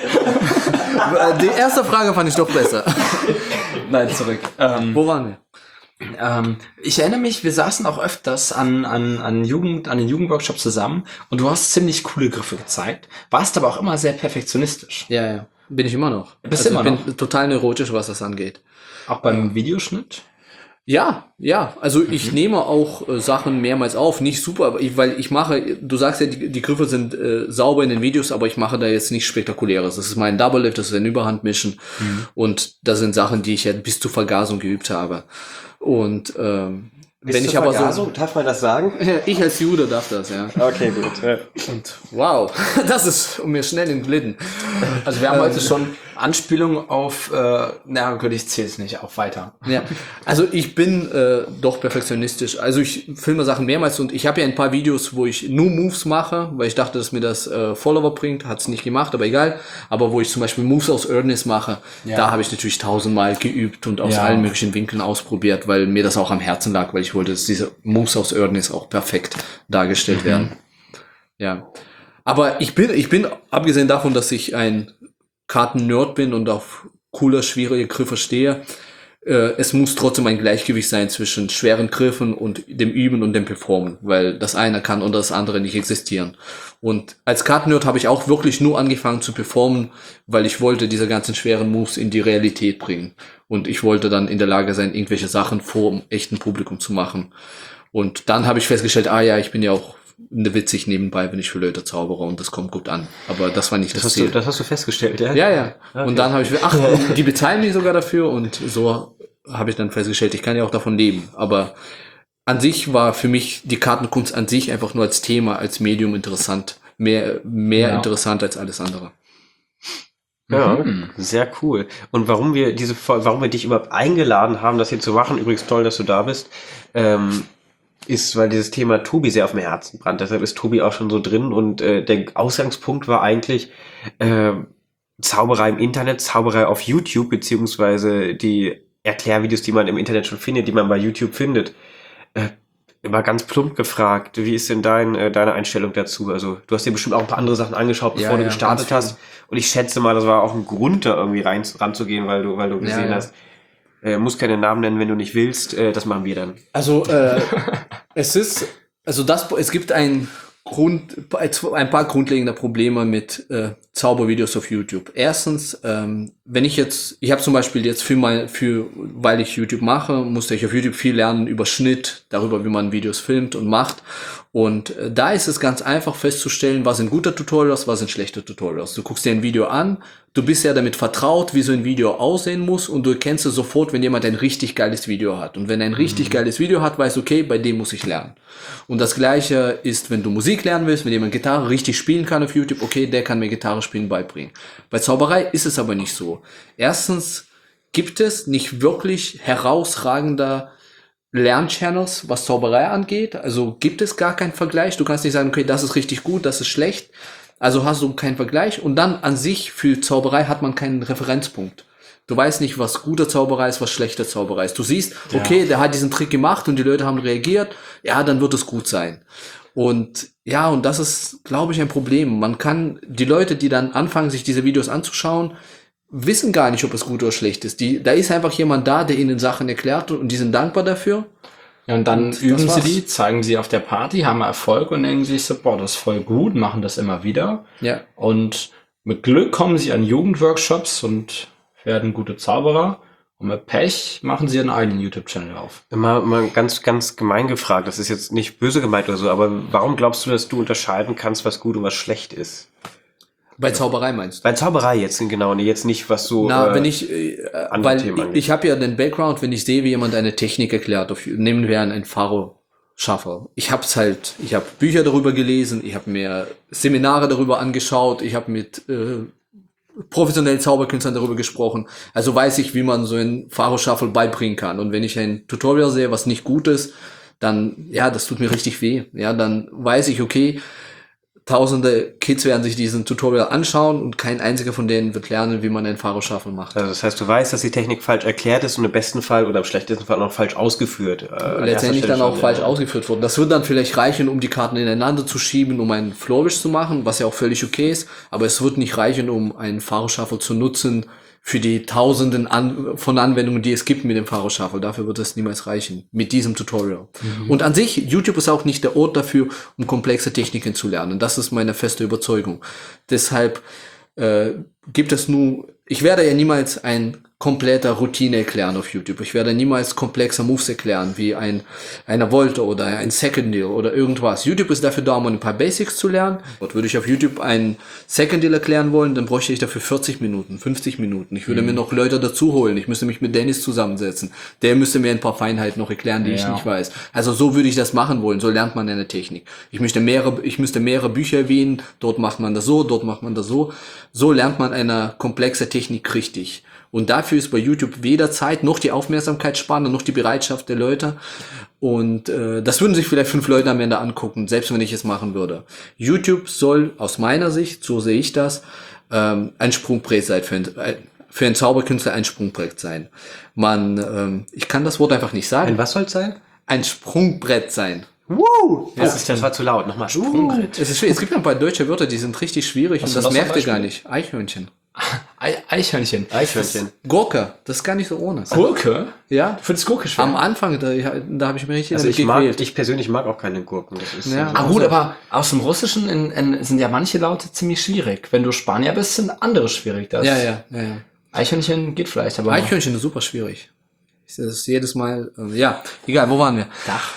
[SPEAKER 2] Die erste Frage fand ich doch besser.
[SPEAKER 3] Nein, zurück. Ähm,
[SPEAKER 2] Wo waren wir?
[SPEAKER 3] Ähm, ich erinnere mich, wir saßen auch öfters an, an, an, Jugend, an den Jugendworkshops zusammen und du hast ziemlich coole Griffe gezeigt, warst aber auch immer sehr perfektionistisch.
[SPEAKER 2] Ja, ja. Bin ich immer noch.
[SPEAKER 3] Bist du immer
[SPEAKER 2] ich bin total neurotisch, was das angeht.
[SPEAKER 3] Auch beim Videoschnitt?
[SPEAKER 2] Ja, ja. Also ich nehme auch äh, Sachen mehrmals auf. Nicht super, aber ich, weil ich mache, du sagst ja, die, die Griffe sind äh, sauber in den Videos, aber ich mache da jetzt nichts Spektakuläres. Das ist mein Double Lift, das ist ein Überhandmischen. Und das sind Sachen, die ich ja bis zur Vergasung geübt habe. Und ähm, wenn ich aber so...
[SPEAKER 1] darf man das sagen?
[SPEAKER 2] Ich als Jude darf das, ja.
[SPEAKER 1] Okay, gut. Ja.
[SPEAKER 2] Und wow, das ist mir schnell entglitten.
[SPEAKER 3] Also wir haben heute schon Anspielungen auf, äh, na gut, ich zähle es nicht, auf weiter.
[SPEAKER 2] Ja, also ich bin äh, doch perfektionistisch. Also ich filme Sachen mehrmals und ich habe ja ein paar Videos, wo ich nur Moves mache, weil ich dachte, dass mir das äh, Follower bringt. Hat's nicht gemacht, aber egal. Aber wo ich zum Beispiel Moves aus Earnest mache,
[SPEAKER 3] Ja.
[SPEAKER 2] da habe ich natürlich tausendmal geübt und aus
[SPEAKER 3] Ja.
[SPEAKER 2] allen möglichen Winkeln ausprobiert, weil mir das auch am Herzen lag, weil ich wollte, dass diese Moves aus Earnest auch perfekt dargestellt werden. Ja. Aber ich bin, ich bin, abgesehen davon, dass ich ein Karten-Nerd bin und auf cooler, schwierige Griffe stehe, äh, es muss trotzdem ein Gleichgewicht sein zwischen schweren Griffen und dem Üben und dem Performen, weil das eine kann und das andere nicht existieren. Und als Karten-Nerd habe ich auch wirklich nur angefangen zu performen, weil ich wollte diese ganzen schweren Moves in die Realität bringen. Und ich wollte dann in der Lage sein, irgendwelche Sachen vor dem echten Publikum zu machen. Und dann habe ich festgestellt, ah ja, ich bin ja auch eine witzig nebenbei, wenn ich für Leute zaubere und das kommt gut an. Aber das war nicht das,
[SPEAKER 1] Das hast,
[SPEAKER 2] Ziel.
[SPEAKER 1] du, das hast du festgestellt, ja?
[SPEAKER 2] Ja, ja.
[SPEAKER 1] Okay.
[SPEAKER 2] Und dann habe ich, ach, die bezahlen mich sogar dafür und so habe ich dann festgestellt, ich kann ja auch davon leben. Aber an sich war für mich die Kartenkunst an sich einfach nur als Thema, als Medium interessant. Mehr, mehr
[SPEAKER 3] Ja.
[SPEAKER 2] interessant als alles andere.
[SPEAKER 1] Ja, sehr cool. Und warum wir diese, Fol- warum wir dich überhaupt eingeladen haben, das hier zu machen, übrigens toll, dass du da bist, ähm, ist, weil dieses Thema Tobi sehr auf dem Herzen brannt. Deshalb ist Tobi auch schon so drin und äh, der Ausgangspunkt war eigentlich äh, Zauberei im Internet, Zauberei auf YouTube, beziehungsweise die Erklärvideos, die man im Internet schon findet, die man bei YouTube findet. Äh, immer ganz plump gefragt, wie ist denn dein, äh, deine Einstellung dazu? Also du hast dir bestimmt auch ein paar andere Sachen angeschaut, bevor
[SPEAKER 2] Ja,
[SPEAKER 1] du
[SPEAKER 2] ja,
[SPEAKER 1] gestartet
[SPEAKER 2] ganz
[SPEAKER 1] hast. Und ich schätze mal, das war auch ein Grund, da irgendwie rein, ranzugehen, weil du, weil du gesehen
[SPEAKER 2] ja.
[SPEAKER 1] hast, äh, muss keine Namen nennen, wenn du nicht willst, äh, das machen wir dann.
[SPEAKER 2] Also äh, es ist, also das, es gibt ein Grund, ein paar grundlegende Probleme mit äh, Zaubervideos auf YouTube. Erstens, ähm, wenn ich jetzt, ich habe zum Beispiel jetzt für mein, für, weil ich YouTube mache, musste ich auf YouTube viel lernen über Schnitt, darüber, wie man Videos filmt und macht. Und äh, da ist es ganz einfach festzustellen, was sind gute Tutorials, was sind schlechte Tutorials. Du guckst dir ein Video an, du bist ja damit vertraut, wie so ein Video aussehen muss und du erkennst es sofort, wenn jemand ein richtig geiles Video hat. Und wenn er ein richtig geiles Video hat, weißt du, okay, bei dem muss ich lernen. Und das Gleiche ist, wenn du Musik lernen willst, wenn jemand Gitarre richtig spielen kann auf YouTube, okay, der kann mir Gitarre spielen beibringen. Bei Zauberei ist es aber nicht so. Erstens gibt es nicht wirklich herausragender Lernchannels, was Zauberei angeht. Also gibt es gar keinen Vergleich. Du kannst nicht sagen, okay, das ist richtig gut, das ist schlecht. Also hast du keinen Vergleich. Und dann an sich für Zauberei hat man keinen Referenzpunkt. Du weißt nicht, was gute Zauberei ist, was schlechte Zauberei ist. Du siehst, okay, der hat diesen Trick gemacht und die Leute haben reagiert. Ja, dann wird es gut sein. Und ja, und das ist, glaube ich, ein Problem. Man kann, die Leute, die dann anfangen, sich diese Videos anzuschauen, wissen gar nicht, ob es gut oder schlecht ist. Die, da ist einfach jemand da, der ihnen Sachen erklärt und die sind dankbar dafür.
[SPEAKER 3] Ja, und dann
[SPEAKER 2] Und
[SPEAKER 3] üben
[SPEAKER 2] das
[SPEAKER 3] sie
[SPEAKER 2] war's.
[SPEAKER 3] die, zeigen sie auf der Party, haben Erfolg und denken sich so, boah, das ist voll gut, machen das immer wieder.
[SPEAKER 2] Ja.
[SPEAKER 3] Und mit Glück kommen sie an Jugendworkshops und werden gute Zauberer. Und mit Pech machen sie einen eigenen YouTube-Channel auf.
[SPEAKER 1] Mal, mal ganz, ganz gemein gefragt, das ist jetzt nicht böse gemeint oder so, aber warum glaubst du, dass du unterscheiden kannst, was gut und was schlecht ist?
[SPEAKER 2] Bei Zauberei meinst du?
[SPEAKER 1] Bei Zauberei jetzt, genau, nee, jetzt nicht, was so...
[SPEAKER 2] Na,
[SPEAKER 1] äh,
[SPEAKER 2] wenn ich, äh,
[SPEAKER 1] andere
[SPEAKER 2] weil
[SPEAKER 1] Themen
[SPEAKER 2] ich,
[SPEAKER 1] angeht.
[SPEAKER 2] ich habe ja den Background, wenn ich sehe, wie jemand eine Technik erklärt, auf, nehmen wir einen Pharao Shuffle. Ich habe es halt, ich habe Bücher darüber gelesen, ich habe mir Seminare darüber angeschaut, ich habe mit äh, professionellen Zauberkünstlern darüber gesprochen. Also weiß ich, wie man so ein Pharaoh Shuffle beibringen kann. Und wenn ich ein Tutorial sehe, was nicht gut ist, dann, ja, das tut mir richtig weh. Ja, dann weiß ich, okay, tausende Kids werden sich diesen Tutorial anschauen und kein einziger von denen wird lernen, wie man einen Pharaoh Shuffle macht.
[SPEAKER 1] Also das heißt, du weißt, dass die Technik falsch erklärt ist und im besten Fall oder im schlechtesten Fall auch falsch ausgeführt. Äh, an
[SPEAKER 2] Letztendlich
[SPEAKER 1] erster
[SPEAKER 2] dann auch
[SPEAKER 1] Stelle
[SPEAKER 2] falsch
[SPEAKER 1] schon,
[SPEAKER 2] ausgeführt wurde. Das wird dann vielleicht reichen, um die Karten ineinander zu schieben, um einen Flourish zu machen, was ja auch völlig okay ist, aber es wird nicht reichen, um einen Pharaoh Shuffle zu nutzen für die tausenden An- von Anwendungen, die es gibt mit dem Pharaoh Shuffle. Dafür wird es niemals reichen, mit diesem Tutorial. Mhm. Und an sich, YouTube ist auch nicht der Ort dafür, um komplexe Techniken zu lernen. Das ist meine feste Überzeugung. Deshalb äh, gibt es nur, ich werde ja niemals ein kompletter Routine erklären auf YouTube. Ich werde niemals komplexe Moves erklären, wie ein einer Volte oder ein Second Deal oder irgendwas. YouTube ist dafür da, um ein paar Basics zu lernen. Dort würde ich auf YouTube einen Second Deal erklären wollen, dann bräuchte ich dafür vierzig Minuten, fünfzig Minuten. Ich würde mhm. mir noch Leute dazu holen. Ich müsste mich mit Dennis zusammensetzen. Der müsste mir ein paar Feinheiten noch erklären, die ja. ich nicht weiß. Also so würde ich das machen wollen. So lernt man eine Technik. Ich möchte mehrere, ich müsste mehrere Bücher erwähnen. Dort macht man das so, dort macht man das so. So lernt man eine komplexe Technik richtig. Und dafür ist bei YouTube weder Zeit noch die Aufmerksamkeitsspanne noch die Bereitschaft der Leute. Und äh, das würden sich vielleicht fünf Leute am Ende angucken, selbst wenn ich es machen würde. YouTube soll aus meiner Sicht, so sehe ich das, ähm, ein Sprungbrett sein für, ein, für einen Zauberkünstler ein Sprungbrett sein. Man, ähm, ich kann das Wort einfach nicht sagen.
[SPEAKER 1] Ein was soll es sein?
[SPEAKER 2] Ein Sprungbrett sein.
[SPEAKER 1] Wow,
[SPEAKER 2] Ja.
[SPEAKER 1] das, ist, das war zu laut. Nochmal. Sprungbrett.
[SPEAKER 2] Uh, es ist schwierig. Es gibt ein paar deutsche Wörter, die sind richtig schwierig
[SPEAKER 3] Was
[SPEAKER 2] und das
[SPEAKER 3] das
[SPEAKER 2] merkt
[SPEAKER 3] zum
[SPEAKER 2] ihr gar nicht. Eichhörnchen.
[SPEAKER 3] Ei- Eichhörnchen.
[SPEAKER 1] Eichhörnchen.
[SPEAKER 2] Gurke, das ist gar nicht so ohne.
[SPEAKER 3] Gurke?
[SPEAKER 2] Ja.
[SPEAKER 3] Du findest Gurke schwer?
[SPEAKER 2] Am Anfang, da, da habe ich mir richtig
[SPEAKER 1] Also
[SPEAKER 2] damit
[SPEAKER 1] ich mag,
[SPEAKER 2] gequält.
[SPEAKER 1] ich persönlich mag auch keine Gurken. Das ist
[SPEAKER 2] Ja.
[SPEAKER 1] so-
[SPEAKER 3] Ah gut, aber aus dem Russischen in, in, sind ja manche Laute ziemlich schwierig. Wenn du Spanier bist, sind andere schwierig. Das
[SPEAKER 2] Ja, ja, ja, ja.
[SPEAKER 3] Eichhörnchen geht vielleicht, aber
[SPEAKER 2] Eichhörnchen ist super schwierig. Ich sehe das jedes Mal. Äh, ja, egal, wo waren wir?
[SPEAKER 3] Dach.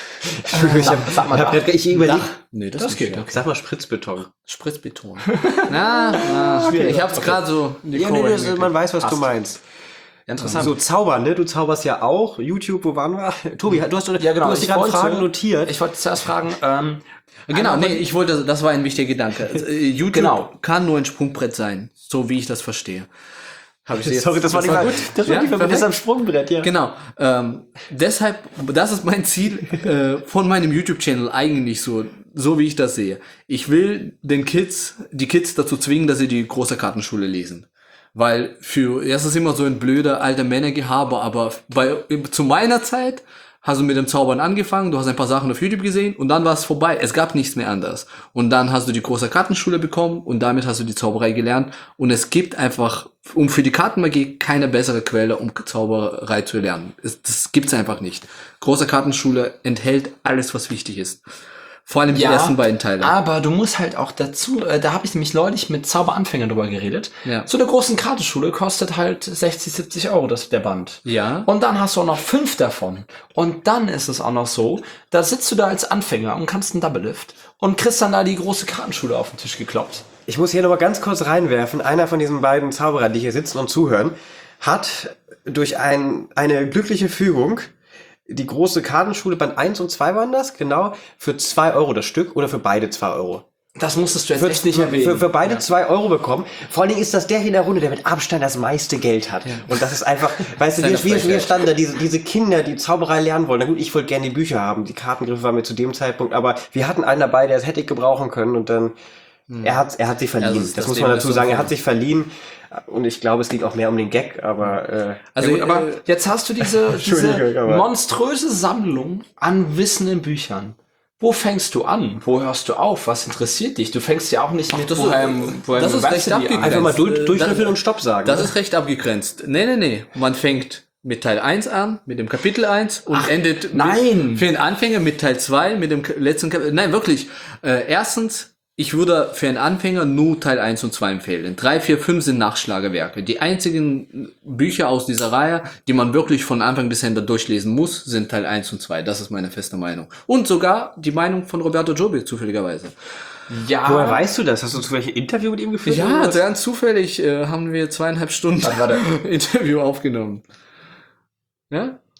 [SPEAKER 1] ich hab,
[SPEAKER 3] Sag mal
[SPEAKER 1] hab
[SPEAKER 3] Dach.
[SPEAKER 1] grad- ich überleg,
[SPEAKER 2] Nee, das,
[SPEAKER 3] Das
[SPEAKER 2] ist
[SPEAKER 3] geht
[SPEAKER 2] schwer.
[SPEAKER 3] doch.
[SPEAKER 1] sag mal Spritzbeton.
[SPEAKER 2] Spritzbeton. na, na,
[SPEAKER 1] Schwierig.
[SPEAKER 2] ich hab's gerade so. in die
[SPEAKER 1] Ja,
[SPEAKER 2] Kurve
[SPEAKER 1] nee, das,
[SPEAKER 2] hingekriegt.
[SPEAKER 1] man weiß, was du
[SPEAKER 3] Passt.
[SPEAKER 1] meinst.
[SPEAKER 3] Interessant.
[SPEAKER 1] So, zaubern, ne? Du zauberst ja auch. YouTube, wo waren wir? Tobi, du hast, doch-
[SPEAKER 3] Ja, genau.
[SPEAKER 1] du hast dir
[SPEAKER 3] Ich
[SPEAKER 1] gerade
[SPEAKER 3] wollte-
[SPEAKER 1] Fragen notiert.
[SPEAKER 3] Ich wollte zuerst fragen, ähm,
[SPEAKER 2] Genau,
[SPEAKER 3] einmal-
[SPEAKER 2] nee, ich wollte, das war ein wichtiger Gedanke. Äh, YouTube
[SPEAKER 3] Genau.
[SPEAKER 2] kann nur ein Sprungbrett sein, so wie ich das verstehe. Habe ich jetzt,
[SPEAKER 1] Sorry, das war nicht
[SPEAKER 2] war
[SPEAKER 1] mal,
[SPEAKER 2] gut.
[SPEAKER 1] das war
[SPEAKER 2] Ja,
[SPEAKER 1] nicht mal
[SPEAKER 2] perfekt.
[SPEAKER 1] das am Sprungbrett, ja.
[SPEAKER 2] Genau. Ähm, deshalb, das ist mein Ziel äh, von meinem YouTube-Channel eigentlich so, so wie ich das sehe. Ich will den Kids, die Kids dazu zwingen, dass sie die große Kartenschule lesen. Weil für, das ist immer so ein blöder alter Männergehabe, aber bei, zu meiner Zeit hast du mit dem Zaubern angefangen, du hast ein paar Sachen auf YouTube gesehen und dann war es vorbei. Es gab nichts mehr anders. Und dann hast du die große Kartenschule bekommen und damit hast du die Zauberei gelernt. Und es gibt einfach, um für die Kartenmagie keine bessere Quelle, um Zauberei zu lernen. Es, das gibt's einfach nicht. Große Kartenschule enthält alles, was wichtig ist. Vor allem die
[SPEAKER 3] Ja,
[SPEAKER 2] ersten beiden Teile.
[SPEAKER 3] aber du musst halt auch dazu, äh, da habe ich nämlich neulich mit Zauberanfängern drüber geredet.
[SPEAKER 2] Ja.
[SPEAKER 3] So eine großen Kartenschule kostet halt sechzig, siebzig Euro, das der Band.
[SPEAKER 2] Ja.
[SPEAKER 3] Und dann hast du auch noch fünf davon. Und dann ist es auch noch so, da sitzt du da als Anfänger und kannst einen Double Lift und kriegst dann da die große Kartenschule auf den Tisch gekloppt.
[SPEAKER 1] Ich muss hier noch mal ganz kurz reinwerfen. Einer von diesen beiden Zauberern, die hier sitzen und zuhören, hat durch ein, eine glückliche Fügung die große Kartenschule, Band eins und zwei waren das, genau, für zwei Euro das Stück oder für beide zwei Euro.
[SPEAKER 3] Das musstest du jetzt
[SPEAKER 1] Für,
[SPEAKER 3] echt nicht
[SPEAKER 1] für,
[SPEAKER 3] erwähnen.
[SPEAKER 1] für, für beide zwei Euro bekommen. Vor allen Dingen ist das der hier in der Runde, der mit Abstand das meiste Geld hat. Und das ist einfach, weißt du,
[SPEAKER 2] Kleine
[SPEAKER 1] wir, wir, wir
[SPEAKER 2] Frechheit.
[SPEAKER 1] standen da, diese, diese Kinder, die Zauberei lernen wollen. Na gut, ich wollte gerne die Bücher haben. Die Kartengriffe waren mir zu dem Zeitpunkt, aber wir hatten einen dabei, der es hätte ich gebrauchen können und dann, er hat, er hat sich verliehen.
[SPEAKER 2] Also
[SPEAKER 1] das
[SPEAKER 2] das ist das
[SPEAKER 1] muss man
[SPEAKER 2] Leben
[SPEAKER 1] dazu
[SPEAKER 2] ist
[SPEAKER 1] sagen.
[SPEAKER 2] so
[SPEAKER 1] Er hat sich verliehen. Und ich glaube, es ging auch mehr um den Gag, aber, äh,
[SPEAKER 2] Also,
[SPEAKER 3] Ja gut, aber
[SPEAKER 2] äh,
[SPEAKER 3] jetzt hast du diese, diese
[SPEAKER 1] Entschuldigung, aber-
[SPEAKER 3] monströse Sammlung an Wissen in Büchern. Wo fängst du an? Wo hörst du auf? Was interessiert dich? Du fängst ja auch nicht mit,
[SPEAKER 2] das ist-
[SPEAKER 3] woher, woher
[SPEAKER 2] das ist
[SPEAKER 3] weißt
[SPEAKER 2] recht
[SPEAKER 3] du die
[SPEAKER 2] abgegrenzt.
[SPEAKER 1] einfach mal durch,
[SPEAKER 2] äh,
[SPEAKER 1] durchschnüffeln
[SPEAKER 2] das-
[SPEAKER 1] und Stopp sagen.
[SPEAKER 2] Das ist recht abgegrenzt. Nee, nee, nee. Man fängt mit Teil eins an, mit dem Kapitel eins und endet
[SPEAKER 3] nein.
[SPEAKER 2] Mit, für den Anfänger mit Teil zwei, mit dem letzten Kapitel. Nein, wirklich. Äh, erstens, ich würde für einen Anfänger nur Teil eins und zwei empfehlen. drei, vier, fünf sind Nachschlagewerke. Die einzigen Bücher aus dieser Reihe, die man wirklich von Anfang bis Ende durchlesen muss, sind Teil eins und zwei. Das ist meine feste Meinung. Und sogar die Meinung von Roberto Giobbi, zufälligerweise.
[SPEAKER 3] Ja.
[SPEAKER 1] Woher weißt du das? Hast du zufällig ein Interview mit ihm geführt? oder
[SPEAKER 2] Ja,
[SPEAKER 1] was?
[SPEAKER 2] ganz zufällig äh, haben wir zweieinhalb Stunden
[SPEAKER 3] Was war der?
[SPEAKER 2] Interview aufgenommen. Ja?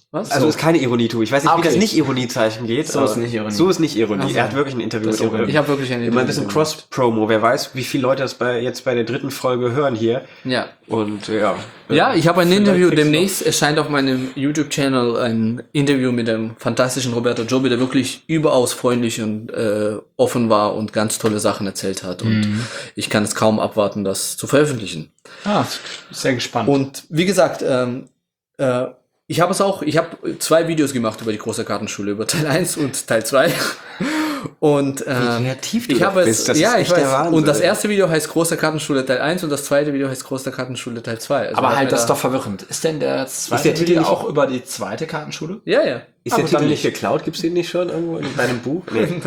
[SPEAKER 2] Was?
[SPEAKER 1] Also
[SPEAKER 2] So.
[SPEAKER 1] ist keine Ironie, tu. Ich weiß nicht,
[SPEAKER 3] Ah,
[SPEAKER 1] wie das
[SPEAKER 3] okay.
[SPEAKER 1] nicht Ironiezeichen geht.
[SPEAKER 3] So
[SPEAKER 1] aber
[SPEAKER 3] ist nicht Ironie.
[SPEAKER 1] So ist nicht Ironie.
[SPEAKER 3] Also,
[SPEAKER 1] er hat wirklich ein Interview
[SPEAKER 3] das
[SPEAKER 1] mit
[SPEAKER 3] ist Ironie.
[SPEAKER 2] Ich habe wirklich eine
[SPEAKER 1] Immer ein bisschen Cross-Promo. Wer weiß, wie viele Leute das bei, jetzt bei der dritten Folge hören hier.
[SPEAKER 2] Ja.
[SPEAKER 1] Und ja.
[SPEAKER 2] Ja, ich habe ein
[SPEAKER 1] Vielleicht
[SPEAKER 2] Interview,
[SPEAKER 1] kriegst du
[SPEAKER 2] demnächst erscheint auf meinem YouTube-Channel ein Interview mit dem fantastischen Roberto Giobbi, der wirklich überaus freundlich und äh, offen war und ganz tolle Sachen erzählt hat. Und
[SPEAKER 3] Mhm.
[SPEAKER 2] ich kann es kaum abwarten, das zu veröffentlichen.
[SPEAKER 3] Ah, sehr gespannt.
[SPEAKER 2] Und wie gesagt, ähm, äh, ich habe es auch, ich habe zwei Videos gemacht über die große Kartenschule, über Teil eins und Teil zwei. Und ähm,
[SPEAKER 1] Wie kreativ du
[SPEAKER 2] ich
[SPEAKER 1] doch
[SPEAKER 2] habe
[SPEAKER 1] bist,
[SPEAKER 2] es,
[SPEAKER 1] das
[SPEAKER 2] ja,
[SPEAKER 1] ist
[SPEAKER 2] ich
[SPEAKER 1] echt der
[SPEAKER 2] weiß.
[SPEAKER 1] Wahnsinn,
[SPEAKER 2] Und das
[SPEAKER 1] ey.
[SPEAKER 2] erste Video heißt Große Kartenschule Teil eins und das zweite Video heißt Große Kartenschule Teil zwei. Also
[SPEAKER 3] aber
[SPEAKER 2] hat
[SPEAKER 3] halt,
[SPEAKER 2] mir
[SPEAKER 3] das
[SPEAKER 2] da-
[SPEAKER 3] ist doch verwirrend. Ist denn der zweite
[SPEAKER 1] der Titel
[SPEAKER 3] Video
[SPEAKER 1] nicht-
[SPEAKER 3] auch über die zweite Kartenschule?
[SPEAKER 2] Ja, ja.
[SPEAKER 1] Ist
[SPEAKER 3] Aber
[SPEAKER 1] der Titel
[SPEAKER 3] dann
[SPEAKER 1] nicht
[SPEAKER 3] nicht.
[SPEAKER 1] geklaut? Gibt's den nicht schon irgendwo in deinem Buch? Nee.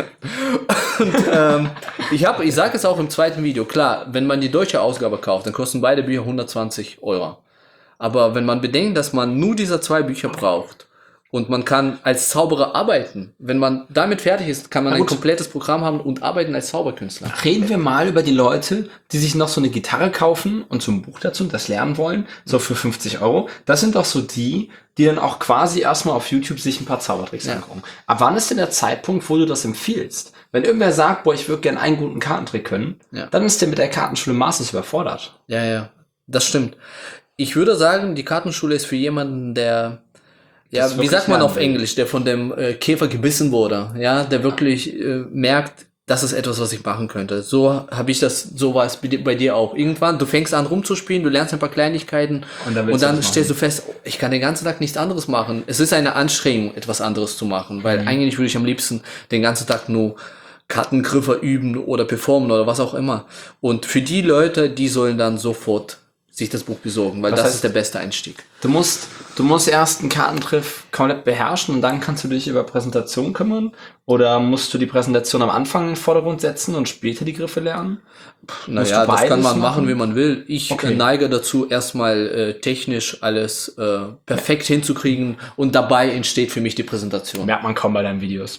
[SPEAKER 2] ähm, ich habe, ich sage es auch im zweiten Video, klar, wenn man die deutsche Ausgabe kauft, dann kosten beide Bücher hundertzwanzig Euro. Aber wenn man bedenkt, dass man nur diese zwei Bücher braucht und man kann als Zauberer arbeiten, wenn man damit fertig ist, kann man
[SPEAKER 3] Na
[SPEAKER 2] ein
[SPEAKER 3] gut.
[SPEAKER 2] komplettes Programm haben und arbeiten als Zauberkünstler.
[SPEAKER 3] Reden wir mal über die Leute, die sich noch so eine Gitarre kaufen und so ein Buch dazu, das lernen wollen, so für fünfzig Euro. Das sind doch so die, die dann auch quasi erstmal auf YouTube sich ein paar Zaubertricks
[SPEAKER 2] Ja.
[SPEAKER 3] angucken. Ab wann ist denn der Zeitpunkt, wo du das empfiehlst? Wenn irgendwer sagt, boah, ich würde gerne einen guten Kartentrick können,
[SPEAKER 2] Ja.
[SPEAKER 3] dann ist der mit der Kartenschule maßlos überfordert.
[SPEAKER 2] Ja, ja, das stimmt. Ich würde sagen, die Kartenschule ist für jemanden, der, ja,
[SPEAKER 3] Das
[SPEAKER 2] wie
[SPEAKER 3] wirklich
[SPEAKER 2] sagt man
[SPEAKER 3] lernen
[SPEAKER 2] auf
[SPEAKER 3] will.
[SPEAKER 2] Englisch, der von dem äh, Käfer gebissen wurde, ja, der wirklich äh, merkt, das ist etwas, was ich machen könnte. So habe ich das, so war es bei dir- bei dir auch. Irgendwann, du fängst an rumzuspielen, du lernst ein paar Kleinigkeiten
[SPEAKER 3] Und dann
[SPEAKER 2] und
[SPEAKER 3] willst du
[SPEAKER 2] dann
[SPEAKER 3] das
[SPEAKER 2] stellst du fest, oh, ich kann den ganzen Tag nichts anderes machen. Es ist eine Anstrengung, etwas anderes zu machen, weil
[SPEAKER 3] Mhm.
[SPEAKER 2] eigentlich würde ich am liebsten den ganzen Tag nur Kartengriffe üben oder performen oder was auch immer. Und für die Leute, die sollen dann sofort sich das Buch besorgen, weil
[SPEAKER 3] Das
[SPEAKER 2] das
[SPEAKER 3] heißt-
[SPEAKER 2] ist der beste Einstieg.
[SPEAKER 3] Du musst, du musst erst einen Kartentrick komplett beherrschen und dann kannst du dich über Präsentation kümmern? Oder musst du die Präsentation am Anfang in den Vordergrund setzen und später die Griffe lernen?
[SPEAKER 2] Naja,
[SPEAKER 3] du
[SPEAKER 2] das kann
[SPEAKER 3] beides
[SPEAKER 2] man machen,
[SPEAKER 3] machen?
[SPEAKER 2] wie man will. Ich
[SPEAKER 3] Okay.
[SPEAKER 2] äh, neige dazu, erstmal äh, technisch alles äh, perfekt hinzukriegen und dabei entsteht für mich die Präsentation.
[SPEAKER 3] Merkt man kaum bei deinen Videos.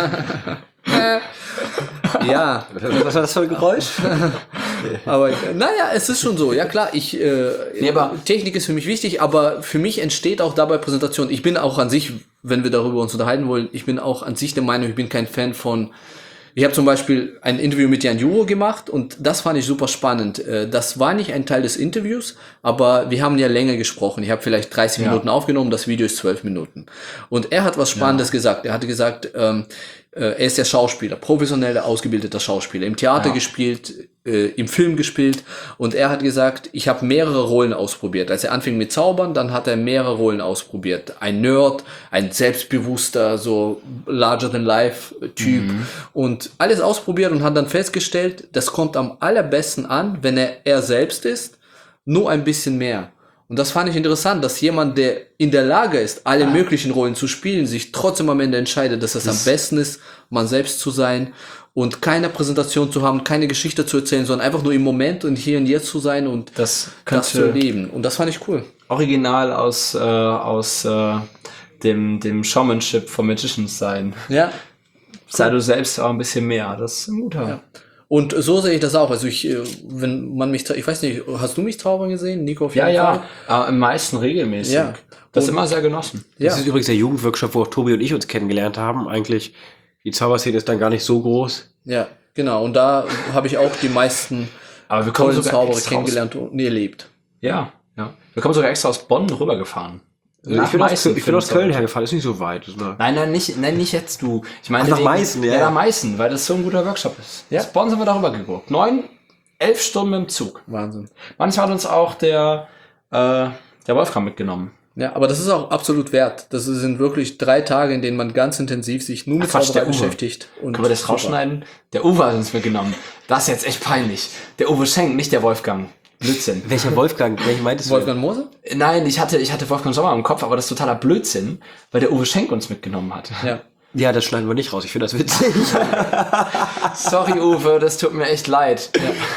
[SPEAKER 2] Ja,
[SPEAKER 1] Was war das für ein Geräusch?
[SPEAKER 2] aber äh, naja, es ist schon so. Ja klar, ich äh,
[SPEAKER 3] Nee, aber-
[SPEAKER 2] Technik ist für mich wichtig, aber für mich entsteht auch dabei Präsentation. Ich bin auch an sich, wenn wir darüber uns unterhalten wollen, ich bin auch an sich der Meinung, ich bin kein Fan von. Ich habe zum Beispiel ein Interview mit Jan Juro gemacht und das fand ich super spannend. Äh, Das war nicht ein Teil des Interviews, aber wir haben ja länger gesprochen. Ich habe vielleicht dreißig
[SPEAKER 3] Ja.
[SPEAKER 2] Minuten aufgenommen, das Video ist zwölf Minuten. Und er hat was Spannendes gesagt. Er hatte gesagt, ähm, äh, er ist ja Schauspieler, professioneller, ausgebildeter Schauspieler, im Theater
[SPEAKER 3] Ja.
[SPEAKER 2] gespielt, äh, im Film gespielt. Und er hat gesagt, ich habe mehrere Rollen ausprobiert. Als er anfing mit Zaubern, dann hat er mehrere Rollen ausprobiert. Ein Nerd, ein selbstbewusster, so larger-than-life-Typ. Und alles ausprobiert und hat dann festgestellt, das kommt am allerbesten an, wenn er er selbst ist, nur ein bisschen mehr. Und das fand ich interessant, dass jemand, der in der Lage ist, alle möglichen Rollen zu spielen, sich trotzdem am Ende entscheidet, dass es am besten ist, man selbst zu sein und keine Präsentation zu haben, keine Geschichte zu erzählen, sondern einfach nur im Moment und hier und jetzt zu sein und
[SPEAKER 3] Das
[SPEAKER 2] das zu
[SPEAKER 3] könnte
[SPEAKER 2] erleben. Und das fand ich cool.
[SPEAKER 3] original aus, äh, aus äh, dem, dem Showmanship von Magicians sein.
[SPEAKER 2] Ja.
[SPEAKER 3] Sei du selbst auch ein bisschen mehr. Das ist ein guter.
[SPEAKER 2] Ja. Und so sehe ich das auch. Also ich, äh, wenn man mich, ich weiß nicht, hast du mich zaubern gesehen, Nico? Auf
[SPEAKER 3] Ja,
[SPEAKER 2] jeden
[SPEAKER 3] ja,
[SPEAKER 2] Fall?
[SPEAKER 3] aber am meisten regelmäßig.
[SPEAKER 2] Ja.
[SPEAKER 3] Das
[SPEAKER 2] Und-
[SPEAKER 3] immer sehr genossen.
[SPEAKER 2] Ja.
[SPEAKER 1] Das ist übrigens der Jugendworkshop, wo auch Tobi und ich uns kennengelernt haben. Eigentlich, die Zauberszene ist dann gar nicht so groß.
[SPEAKER 2] Ja, genau. Und da habe ich auch die meisten
[SPEAKER 3] Aber wir kommen
[SPEAKER 2] tollen
[SPEAKER 3] sogar
[SPEAKER 2] Zauberer
[SPEAKER 3] extra
[SPEAKER 2] kennengelernt und erlebt.
[SPEAKER 3] Aus, ja, ja. Wir kommen sogar extra aus Bonn rübergefahren.
[SPEAKER 1] Also
[SPEAKER 3] Nach
[SPEAKER 1] ich bin, aus,
[SPEAKER 3] Meißen
[SPEAKER 1] ich bin aus
[SPEAKER 3] für den
[SPEAKER 1] Köln
[SPEAKER 3] Zaubershop.
[SPEAKER 1] hergefahren, ist nicht so weit. Ist nur
[SPEAKER 3] Nein, nein, nicht, nein, nicht jetzt du. Ich meine
[SPEAKER 1] Ach, nach
[SPEAKER 3] wegen-
[SPEAKER 1] Meißen, ja.
[SPEAKER 3] Ja, nach Meißen, weil das so ein guter Workshop ist.
[SPEAKER 2] Ja.
[SPEAKER 3] Aus Bonn sind wir darüber geguckt. Neun, elf Stunden mit dem Zug.
[SPEAKER 2] Wahnsinn.
[SPEAKER 3] Manchmal hat uns auch der, äh, der Wolfgang mitgenommen.
[SPEAKER 2] Ja, aber das ist auch absolut wert. Das sind wirklich drei Tage, in denen man ganz intensiv sich nur mit
[SPEAKER 3] Ach, Quatsch,
[SPEAKER 2] Zauberei
[SPEAKER 3] der Uwe.
[SPEAKER 2] beschäftigt. Und
[SPEAKER 3] Können wir das
[SPEAKER 2] super.
[SPEAKER 3] rausschneiden? Der Uwe hat uns mitgenommen. Das ist jetzt echt peinlich. Der Uwe Schenk, nicht der Wolfgang. Blödsinn.
[SPEAKER 1] welcher Wolfgang? Welchen meintest du?
[SPEAKER 2] Wolfgang Moser?
[SPEAKER 3] Nein, ich hatte, ich hatte Wolfgang Sommer im Kopf, aber das ist totaler Blödsinn, weil der Uwe Schenk uns mitgenommen hat.
[SPEAKER 2] Ja.
[SPEAKER 1] Ja, das schneiden wir nicht raus. Ich finde das witzig.
[SPEAKER 3] Sorry, Uwe, das tut mir echt leid.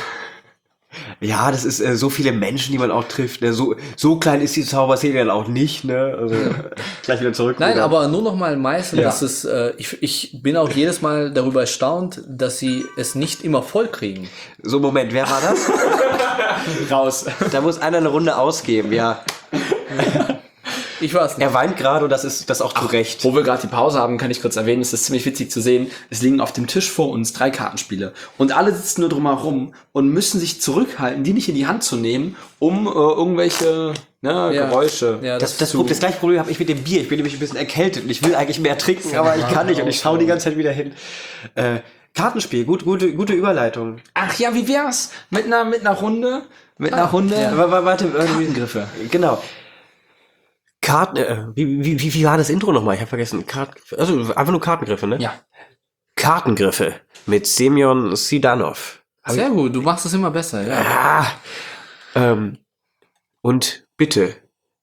[SPEAKER 1] Ja, das ist äh, so viele Menschen, die man auch trifft. Ne? So, so klein ist die Zauberszene dann auch nicht. Ne? Also, gleich wieder zurück.
[SPEAKER 2] Nein,
[SPEAKER 1] wieder.
[SPEAKER 2] aber nur noch mal Meißen,
[SPEAKER 3] Ja.
[SPEAKER 2] das ist, äh, ich, ich bin auch jedes Mal darüber erstaunt, dass sie es nicht immer voll kriegen.
[SPEAKER 1] So, Moment, wer war das?
[SPEAKER 3] Raus.
[SPEAKER 1] Da muss einer eine Runde ausgeben, ja.
[SPEAKER 2] Ich weiß nicht.
[SPEAKER 1] Er weint gerade und das ist das auch zu Recht.
[SPEAKER 3] Wo wir gerade die Pause haben, kann ich kurz erwähnen, es ist ziemlich witzig zu sehen, es liegen auf dem Tisch vor uns drei Kartenspiele und alle sitzen nur drumherum und müssen sich zurückhalten, die nicht in die Hand zu nehmen, um äh, irgendwelche ne,
[SPEAKER 2] Ja.
[SPEAKER 3] Geräusche.
[SPEAKER 2] Ja,
[SPEAKER 1] Das, das,
[SPEAKER 2] zu-
[SPEAKER 1] das gleiche Problem habe ich mit dem Bier. Ich bin nämlich ein bisschen erkältet und ich will eigentlich mehr trinken, aber ich kann nicht und ich schaue die ganze Zeit wieder hin. Äh, Kartenspiel, gut, gute, gute Überleitung.
[SPEAKER 3] Ach ja, wie wär's? Mit einer, mit einer Runde? Mit einer Runde?
[SPEAKER 1] Ja. Warte, warte, warte,
[SPEAKER 3] Kartengriffe.
[SPEAKER 1] genau. Karten, äh, wie, wie, wie, wie war das Intro nochmal? Ich habe vergessen. Kart, also einfach nur Kartengriffe, ne?
[SPEAKER 3] Ja.
[SPEAKER 1] Kartengriffe mit Semyon Sidanov.
[SPEAKER 2] Sehr gut, du machst es immer besser, ja.
[SPEAKER 1] Ah, ähm, und bitte.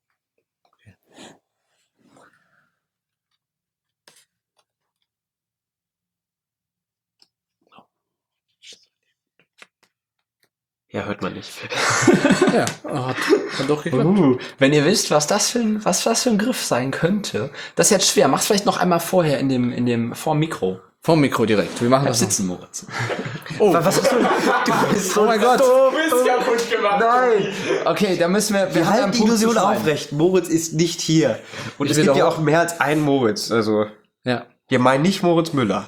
[SPEAKER 1] Ja, hört man nicht.
[SPEAKER 2] Ja, hat, hat doch geklappt.
[SPEAKER 3] Uh, wenn ihr wisst, was das für ein, was das für ein Griff sein könnte, das ist jetzt schwer. Mach's vielleicht noch einmal vorher in dem, in dem, vor dem Mikro.
[SPEAKER 2] Vom Mikro direkt. Wir machen
[SPEAKER 3] Bleib
[SPEAKER 2] das noch.
[SPEAKER 3] sitzen, Moritz.
[SPEAKER 1] Oh, was hast du? Du bist so
[SPEAKER 2] Oh mein Gott.
[SPEAKER 1] doof.
[SPEAKER 3] kaputt gemacht. Nein. Okay, da müssen wir,
[SPEAKER 1] Wir
[SPEAKER 3] haben
[SPEAKER 1] halten
[SPEAKER 3] einen
[SPEAKER 1] die
[SPEAKER 3] Punkt
[SPEAKER 1] Illusion
[SPEAKER 3] zu schreiben.
[SPEAKER 1] aufrecht. Moritz ist nicht hier. Und
[SPEAKER 2] Ich
[SPEAKER 1] es
[SPEAKER 2] will
[SPEAKER 1] gibt ja
[SPEAKER 2] doch-
[SPEAKER 1] auch mehr als einen Moritz. Also,
[SPEAKER 2] Ja.
[SPEAKER 1] wir meinen nicht Moritz Müller.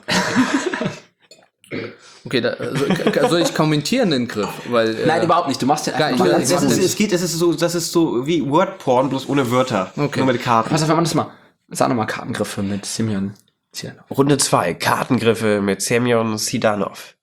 [SPEAKER 2] Okay, da, also, k- soll ich kommentieren den Griff? Weil, äh,
[SPEAKER 3] Nein, überhaupt nicht. Du machst den
[SPEAKER 2] Geil,
[SPEAKER 3] einfach
[SPEAKER 2] ich
[SPEAKER 3] mal
[SPEAKER 2] will-
[SPEAKER 3] ganz
[SPEAKER 2] ich
[SPEAKER 1] Das
[SPEAKER 2] mach
[SPEAKER 1] ist,
[SPEAKER 2] den-
[SPEAKER 1] es geht, es ist so, das ist so wie Wordporn, bloß ohne Wörter.
[SPEAKER 2] Okay.
[SPEAKER 1] Nur mit Karten.
[SPEAKER 3] Pass auf, wir machen das mal. Sag nochmal Kartengriffe mit Simeon. Simeon.
[SPEAKER 1] Runde zwei. Kartengriffe mit Semyon Sidanov.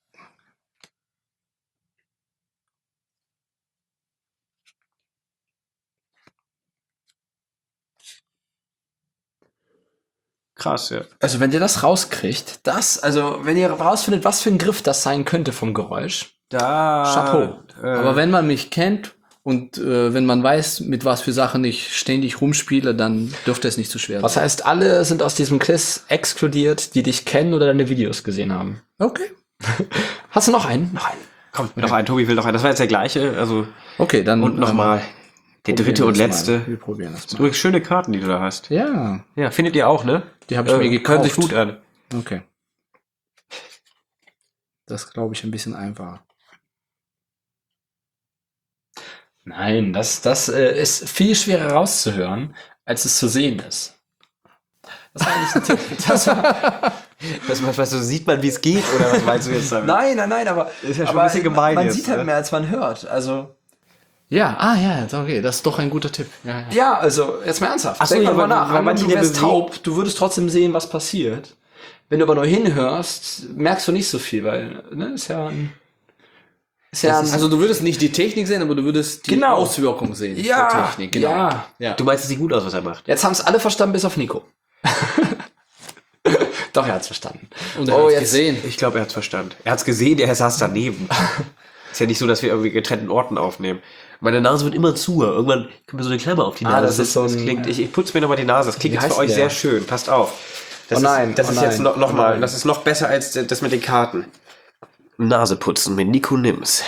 [SPEAKER 1] Krass, ja.
[SPEAKER 3] Also wenn ihr das rauskriegt, das, also wenn ihr rausfindet, was für ein Griff das sein könnte vom Geräusch.
[SPEAKER 1] Da.
[SPEAKER 3] Chapeau.
[SPEAKER 1] Äh,
[SPEAKER 2] aber wenn man mich kennt und äh, wenn man weiß, mit was für Sachen ich ständig rumspiele, dann dürfte es nicht zu schwer
[SPEAKER 3] Was
[SPEAKER 2] sein.
[SPEAKER 3] heißt, alle sind aus diesem Quiz exkludiert, die dich kennen oder deine Videos gesehen haben.
[SPEAKER 2] Okay.
[SPEAKER 3] Hast du noch einen? Noch einen.
[SPEAKER 1] Komm, noch ein. Tobi will noch ein. Das war jetzt der gleiche. Also,
[SPEAKER 2] Okay, dann
[SPEAKER 1] und nochmal der dritte und letzte.
[SPEAKER 2] Wir probieren das mal.
[SPEAKER 1] Übrigens schöne Karten, die du da hast.
[SPEAKER 2] Ja,
[SPEAKER 1] Ja, findet ihr auch, ne?
[SPEAKER 2] die habe ich mir gekauft.
[SPEAKER 1] Hören sich gut an.
[SPEAKER 2] Okay. Das glaube ich ein bisschen einfacher.
[SPEAKER 3] Nein, das, das äh, ist viel schwerer rauszuhören, als es zu sehen ist. Das war eigentlich ein Tipp. Das war,
[SPEAKER 1] Das, was, was, so sieht man, wie es geht, oder was meinst du jetzt damit?
[SPEAKER 3] nein, nein, nein, aber,
[SPEAKER 1] Ist ja schon
[SPEAKER 3] aber
[SPEAKER 1] ein bisschen gemein
[SPEAKER 3] man
[SPEAKER 1] jetzt,
[SPEAKER 3] sieht halt
[SPEAKER 1] ne?
[SPEAKER 3] mehr, als man hört. Also
[SPEAKER 2] Ja, ah ja, okay, das ist doch ein guter Tipp. Ja, ja.
[SPEAKER 3] ja, also jetzt mal ernsthaft.
[SPEAKER 1] Ach so,
[SPEAKER 3] Denk
[SPEAKER 1] ja,
[SPEAKER 3] mal
[SPEAKER 1] weil-
[SPEAKER 3] nach.
[SPEAKER 1] weil
[SPEAKER 3] Angenommen,
[SPEAKER 1] manche
[SPEAKER 3] du
[SPEAKER 1] der
[SPEAKER 3] wärst
[SPEAKER 1] bewegt-
[SPEAKER 3] taub, du würdest trotzdem sehen, was passiert. Wenn du aber nur hinhörst, merkst du nicht so viel, weil ne, ist ja ein, ist ja ein,
[SPEAKER 2] Also du würdest nicht die Technik sehen, aber du würdest die
[SPEAKER 3] Genau.
[SPEAKER 2] Auswirkung sehen
[SPEAKER 3] ja,
[SPEAKER 2] der Technik. Genau.
[SPEAKER 3] ja.
[SPEAKER 2] Ja.
[SPEAKER 1] Du meinst, es sieht gut aus, was er macht.
[SPEAKER 3] Jetzt haben es alle verstanden, bis auf Nico. Doch, er hat's verstanden.
[SPEAKER 2] Und er
[SPEAKER 3] Oh,
[SPEAKER 2] hat's
[SPEAKER 3] jetzt-
[SPEAKER 2] gesehen.
[SPEAKER 1] Ich glaube, er hat's verstanden. Er hat's gesehen, er saß daneben. Ist ja nicht so, dass wir irgendwie getrennten Orten aufnehmen. Meine Nase wird immer zu. Irgendwann kommt mir so eine Klammer auf die Nase.
[SPEAKER 3] Ah, das ist so
[SPEAKER 1] das
[SPEAKER 3] ein-
[SPEAKER 1] klingt, ich, ich putze mir nochmal die Nase. Das klingt
[SPEAKER 3] Wie
[SPEAKER 1] jetzt für
[SPEAKER 3] heißt
[SPEAKER 1] euch
[SPEAKER 3] der?
[SPEAKER 1] sehr schön. Passt auf. Das
[SPEAKER 3] Oh nein,
[SPEAKER 1] ist, das
[SPEAKER 3] oh
[SPEAKER 1] ist jetzt
[SPEAKER 3] nein,
[SPEAKER 1] noch, noch
[SPEAKER 3] oh
[SPEAKER 1] mal,
[SPEAKER 3] nein.
[SPEAKER 1] das ist noch besser als das mit den Karten. Nase putzen mit Nico Nims.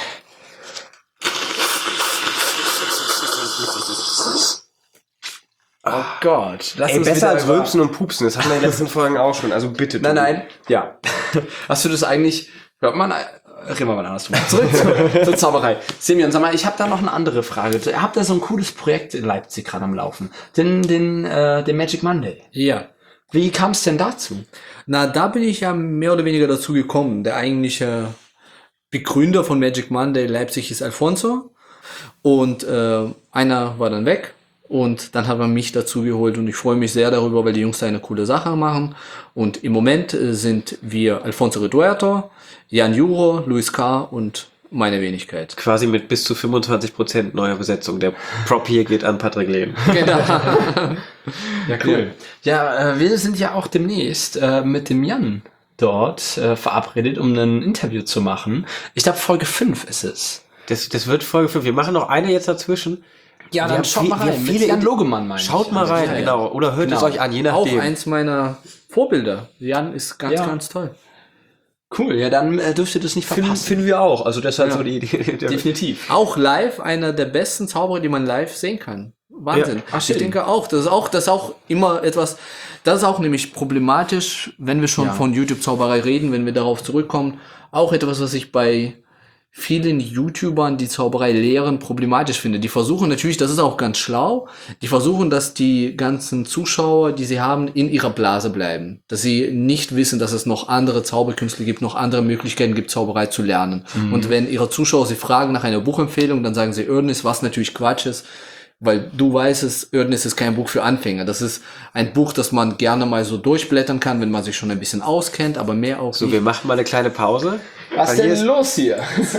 [SPEAKER 3] Oh Gott. Lass
[SPEAKER 1] Ey,
[SPEAKER 3] uns
[SPEAKER 1] besser
[SPEAKER 3] wieder
[SPEAKER 1] als
[SPEAKER 3] über-
[SPEAKER 1] Rülpsen und Pupsen. Das hatten wir in den letzten Folgen auch schon. Also bitte.
[SPEAKER 3] Nein,
[SPEAKER 1] Tobi.
[SPEAKER 3] nein, ja. Hast du das eigentlich, hört man, reden wir mal anders drüber. Zurück zur, zur Zauberei. Simeon, sag mal, ich habe da noch eine andere Frage. Ihr habt da so ein cooles Projekt in Leipzig gerade am Laufen. Den, den, äh, den Magic Monday.
[SPEAKER 2] Ja.
[SPEAKER 3] Wie kam es denn dazu?
[SPEAKER 2] Na, da bin ich ja mehr oder weniger dazu gekommen. Der eigentliche Begründer von Magic Monday Leipzig ist Alfonso. Und äh, einer war dann weg. Und dann hat man mich dazu geholt. Und ich freue mich sehr darüber, weil die Jungs da eine coole Sache machen. Und im Moment äh, sind wir Alfonso Reduerto, Jan Juro, Luis K. und meine Wenigkeit.
[SPEAKER 1] Quasi mit bis zu fünfundzwanzig Prozent neuer Besetzung. Der Prop hier geht an Patrick Lehn.
[SPEAKER 2] Genau.
[SPEAKER 3] Ja, cool. Ja, äh, wir sind ja auch demnächst äh, mit dem Jan dort äh, verabredet, um ein Interview zu machen. Ich glaube, Folge fünf ist es.
[SPEAKER 1] Das, das wird Folge fünf. Wir machen noch eine jetzt dazwischen.
[SPEAKER 3] Ja,
[SPEAKER 1] Wir
[SPEAKER 3] dann
[SPEAKER 1] haben
[SPEAKER 3] schaut
[SPEAKER 1] viel-
[SPEAKER 3] mal
[SPEAKER 1] wir
[SPEAKER 3] rein.
[SPEAKER 1] haben
[SPEAKER 3] Mit
[SPEAKER 1] viele
[SPEAKER 3] Jan
[SPEAKER 1] Ide-
[SPEAKER 3] Logemann, meine
[SPEAKER 1] Schaut
[SPEAKER 3] ich.
[SPEAKER 1] mal rein,
[SPEAKER 3] Ja, ja.
[SPEAKER 1] genau. Oder hört es
[SPEAKER 3] Genau.
[SPEAKER 1] euch an, je
[SPEAKER 2] Auch
[SPEAKER 1] nachdem.
[SPEAKER 2] eins meiner Vorbilder. Jan ist ganz,
[SPEAKER 3] Ja.
[SPEAKER 2] ganz toll.
[SPEAKER 3] Cool, ja, dann äh, dürft ihr das nicht
[SPEAKER 1] Finden,
[SPEAKER 3] verpassen.
[SPEAKER 1] finden wir auch. Also deshalb
[SPEAKER 2] Ja.
[SPEAKER 1] so die Idee. Der-
[SPEAKER 3] Definitiv.
[SPEAKER 2] Auch live einer der besten Zauberer, die man live sehen kann. Wahnsinn.
[SPEAKER 1] Ja.
[SPEAKER 3] Ach,
[SPEAKER 2] ich
[SPEAKER 3] schön.
[SPEAKER 2] denke auch, das ist auch, das ist auch immer etwas, das ist auch nämlich problematisch, wenn wir schon
[SPEAKER 3] Ja.
[SPEAKER 2] von YouTube-Zauberei reden, wenn wir darauf zurückkommen. Auch etwas, was ich bei vielen YouTubern, die Zauberei lehren, problematisch finde. Die versuchen natürlich, das ist auch ganz schlau, die versuchen, dass die ganzen Zuschauer, die sie haben, in ihrer Blase bleiben. Dass sie nicht wissen, dass es noch andere Zauberkünstler gibt, noch andere Möglichkeiten gibt, Zauberei zu lernen. Mhm. Und wenn ihre Zuschauer sie fragen nach einer Buchempfehlung, dann sagen sie Ödnis, was natürlich Quatsch ist. Weil du weißt es, Ödnis ist kein Buch für Anfänger. Das ist ein Buch, das man gerne mal so durchblättern kann, wenn man sich schon ein bisschen auskennt, aber mehr auch
[SPEAKER 1] So,
[SPEAKER 2] nicht.
[SPEAKER 1] wir machen mal eine kleine Pause.
[SPEAKER 3] Was
[SPEAKER 1] Weil hier
[SPEAKER 3] denn
[SPEAKER 1] ist-
[SPEAKER 3] los hier?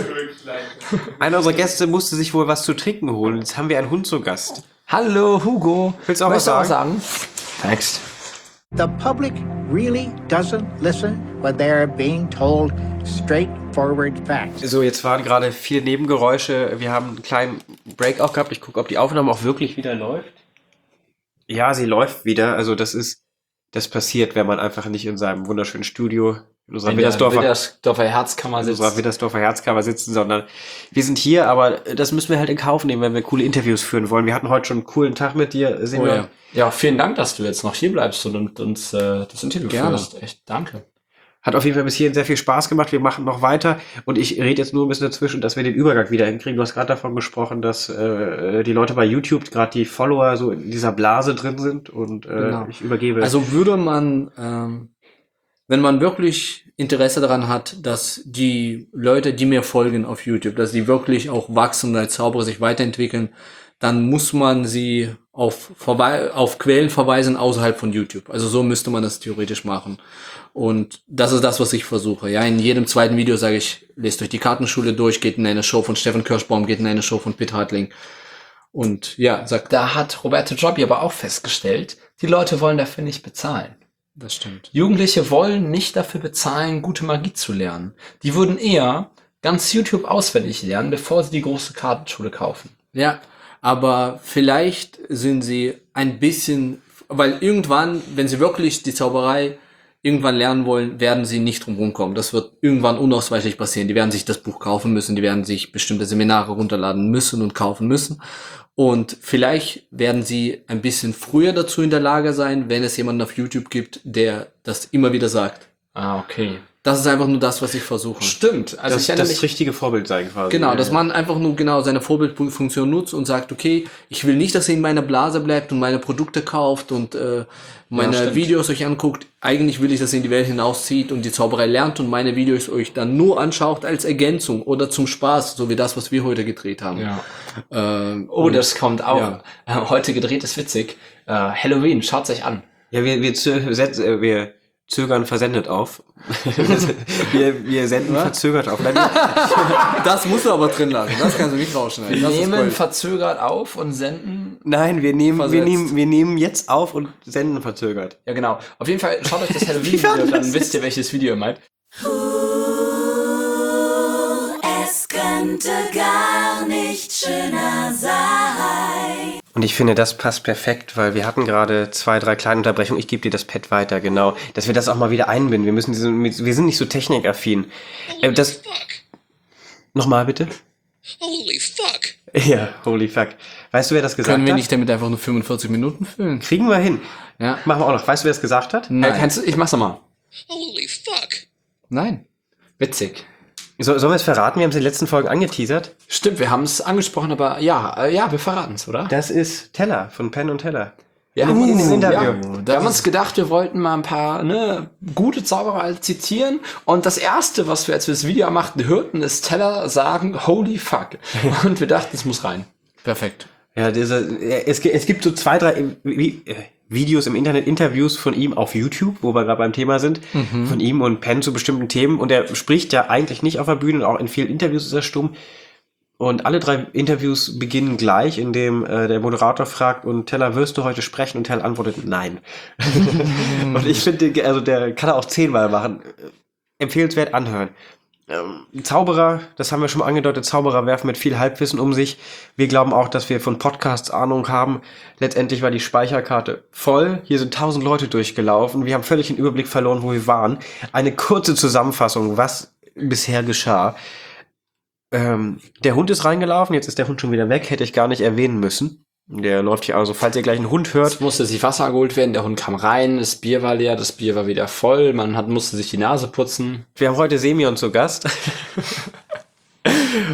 [SPEAKER 1] Einer unserer Gäste musste sich wohl was zu trinken holen. Jetzt haben wir einen Hund zu Gast.
[SPEAKER 3] Hallo, Hugo.
[SPEAKER 1] Willst du auch
[SPEAKER 3] Möchtest
[SPEAKER 1] was
[SPEAKER 3] du sagen? Next.
[SPEAKER 4] The public really doesn't listen when they're being told straightforward facts.
[SPEAKER 1] So, jetzt waren gerade viele Nebengeräusche. Wir haben einen kleinen Break auch gehabt. Ich gucke, ob die Aufnahme auch wirklich wieder läuft. Ja, sie läuft wieder. Also das ist, das passiert, wenn man einfach nicht in seinem wunderschönen Studio in unserer
[SPEAKER 3] In der
[SPEAKER 1] Widdersdorfer,
[SPEAKER 3] Widdersdorfer Herzkammer
[SPEAKER 1] in unserer
[SPEAKER 3] sitzt.
[SPEAKER 1] Widdersdorfer Herzkammer sitzen, sondern wir sind hier, aber das müssen wir halt in Kauf nehmen, wenn wir coole Interviews führen wollen. Wir hatten heute schon einen coolen Tag mit dir,
[SPEAKER 2] Oh,
[SPEAKER 1] Semyon.
[SPEAKER 2] ja.
[SPEAKER 3] Ja, vielen Dank, dass du jetzt noch hier bleibst und uns äh, das Interview
[SPEAKER 2] Gerne.
[SPEAKER 3] führst. Echt, danke.
[SPEAKER 1] Hat auf jeden Fall bis hierhin sehr viel Spaß gemacht. Wir machen noch weiter und ich rede jetzt nur ein bisschen dazwischen, dass wir den Übergang wieder hinkriegen. Du hast gerade davon gesprochen, dass äh, die Leute bei YouTube, gerade die Follower, so in dieser Blase drin sind und äh,
[SPEAKER 2] Genau.
[SPEAKER 1] ich übergebe.
[SPEAKER 2] Also würde man, ähm, wenn man wirklich Interesse daran hat, dass die Leute, die mir folgen auf YouTube, dass die wirklich auch wachsen als Zauberer, sich weiterentwickeln, dann muss man sie auf, Verwei- auf Quellen verweisen außerhalb von YouTube. Also so müsste man das theoretisch machen. Und das ist das, was ich versuche. Ja, in jedem zweiten Video sage ich, lest euch die Kartenschule durch, geht in eine Show von Steffen Kirschbaum, geht in eine Show von Pitt Hartling. Und ja, sagt,
[SPEAKER 3] Da hat Roberto Jobbi aber auch festgestellt, die Leute wollen dafür nicht bezahlen.
[SPEAKER 2] das stimmt.
[SPEAKER 3] Jugendliche wollen nicht dafür bezahlen, gute Magie zu lernen. Die würden eher ganz YouTube auswendig lernen, bevor sie die große Kartenschule kaufen.
[SPEAKER 2] Ja, aber vielleicht sind sie ein bisschen, weil irgendwann, wenn sie wirklich die Zauberei irgendwann lernen wollen, werden sie nicht drum rumkommen. Das wird irgendwann unausweichlich passieren. Die werden sich das Buch kaufen müssen, die werden sich bestimmte Seminare runterladen müssen und kaufen müssen. Und vielleicht werden sie ein bisschen früher dazu in der Lage sein, wenn es jemanden auf YouTube gibt, der das immer wieder sagt.
[SPEAKER 3] Ah, okay.
[SPEAKER 2] Das ist einfach nur das, was ich versuche.
[SPEAKER 3] Stimmt. Also
[SPEAKER 1] das,
[SPEAKER 3] ich erinnere
[SPEAKER 1] das
[SPEAKER 3] mich,
[SPEAKER 1] richtige Vorbild sein quasi.
[SPEAKER 2] Genau,
[SPEAKER 1] Ja,
[SPEAKER 2] dass
[SPEAKER 1] ja.
[SPEAKER 2] man einfach nur genau seine Vorbildfunktion nutzt und sagt, okay, ich will nicht, dass ihr in meiner Blase bleibt und meine Produkte kauft und äh, meine
[SPEAKER 3] stimmt.
[SPEAKER 2] Videos euch anguckt. Eigentlich will ich, dass ihr in die Welt hinauszieht und die Zauberei lernt und meine Videos euch dann nur anschaut als Ergänzung oder zum Spaß, so wie das, was wir heute gedreht haben.
[SPEAKER 3] ja.
[SPEAKER 2] Ähm,
[SPEAKER 3] Oh,
[SPEAKER 2] und-
[SPEAKER 3] das kommt auch.
[SPEAKER 2] ja.
[SPEAKER 3] Äh, Heute gedreht ist witzig. Äh, Halloween, schaut's euch an.
[SPEAKER 1] Ja, wir, wir, zö setz- äh, wir zögern versendet auf. wir, wir senden verzögert auf. Nein, wir,
[SPEAKER 2] Das musst du aber drin lassen, das kannst du nicht rausschneiden.
[SPEAKER 3] Wir
[SPEAKER 2] Das ist
[SPEAKER 3] nehmen
[SPEAKER 2] Gold.
[SPEAKER 3] verzögert auf und senden.
[SPEAKER 1] nein, wir nehmen, wir
[SPEAKER 2] Versetzt.
[SPEAKER 1] nehmen, wir nehmen jetzt auf und senden verzögert.
[SPEAKER 3] Ja, genau. Auf jeden Fall schaut euch das Halloween-Video, dann wisst ihr, welches Video ihr meint.
[SPEAKER 5] Es könnte gar nicht schöner sein.
[SPEAKER 1] Und ich finde, das passt perfekt, weil wir hatten gerade zwei, drei kleine Unterbrechungen. Ich gebe dir das Pad weiter, genau. Dass wir das auch mal wieder einbinden. Wir müssen diese, wir sind nicht so technikaffin. Äh, das,
[SPEAKER 6] Fuck.
[SPEAKER 1] nochmal bitte?
[SPEAKER 6] Holy fuck.
[SPEAKER 1] Ja, holy fuck. Weißt du, wer das gesagt
[SPEAKER 2] Können wir
[SPEAKER 1] hat?
[SPEAKER 2] nicht damit einfach nur fünfundvierzig Minuten füllen?
[SPEAKER 1] Kriegen wir hin.
[SPEAKER 2] Ja.
[SPEAKER 1] Machen wir auch noch. Weißt du, wer das gesagt hat?
[SPEAKER 3] Äh,
[SPEAKER 2] Nein.
[SPEAKER 3] kannst du, ich mach's nochmal.
[SPEAKER 6] Holy fuck.
[SPEAKER 2] Nein.
[SPEAKER 3] Witzig.
[SPEAKER 1] So, sollen wir es verraten? Wir haben es in den letzten Folgen angeteasert.
[SPEAKER 3] Stimmt, wir haben es angesprochen, aber ja, äh, ja, wir verraten es, oder?
[SPEAKER 1] Das ist Teller von Penn und Teller.
[SPEAKER 3] Wir
[SPEAKER 1] in dem Interview.
[SPEAKER 3] wir haben uns gedacht, wir wollten mal ein paar ne, gute Zauberer zitieren. Und das Erste, was wir, als wir das Video machten, hörten, ist Teller sagen, holy fuck. Und wir dachten, es muss rein.
[SPEAKER 2] Perfekt.
[SPEAKER 1] Ja, dieser, es, gi- es gibt so zwei, drei Vi- äh, Videos im Internet, Interviews von ihm auf YouTube, wo wir gerade beim Thema sind, von ihm und Penn zu bestimmten Themen. Und er spricht ja eigentlich nicht auf der Bühne und auch in vielen Interviews ist er stumm. Und alle drei Interviews beginnen gleich, indem äh, der Moderator fragt, und Teller, wirst du heute sprechen? Und Teller antwortet, nein. Und ich finde, also der kann er auch zehnmal machen. Empfehlenswert anhören. Ähm, Zauberer, das haben wir schon mal angedeutet, Zauberer werfen mit viel Halbwissen um sich. Wir glauben auch, dass wir von Podcasts Ahnung haben. Letztendlich war die Speicherkarte voll. Hier sind tausend Leute durchgelaufen. Wir haben völlig den Überblick verloren, wo wir waren. Eine kurze Zusammenfassung, was bisher geschah. Ähm, der Hund ist reingelaufen, jetzt ist der Hund schon wieder weg, hätte ich gar nicht erwähnen müssen. Der läuft hier, also falls ihr gleich einen Hund hört.
[SPEAKER 3] Es musste sich Wasser geholt werden, der Hund kam rein, das Bier war leer, das Bier war wieder voll, man hat, musste sich die Nase putzen.
[SPEAKER 1] Wir haben heute Semyon zu Gast.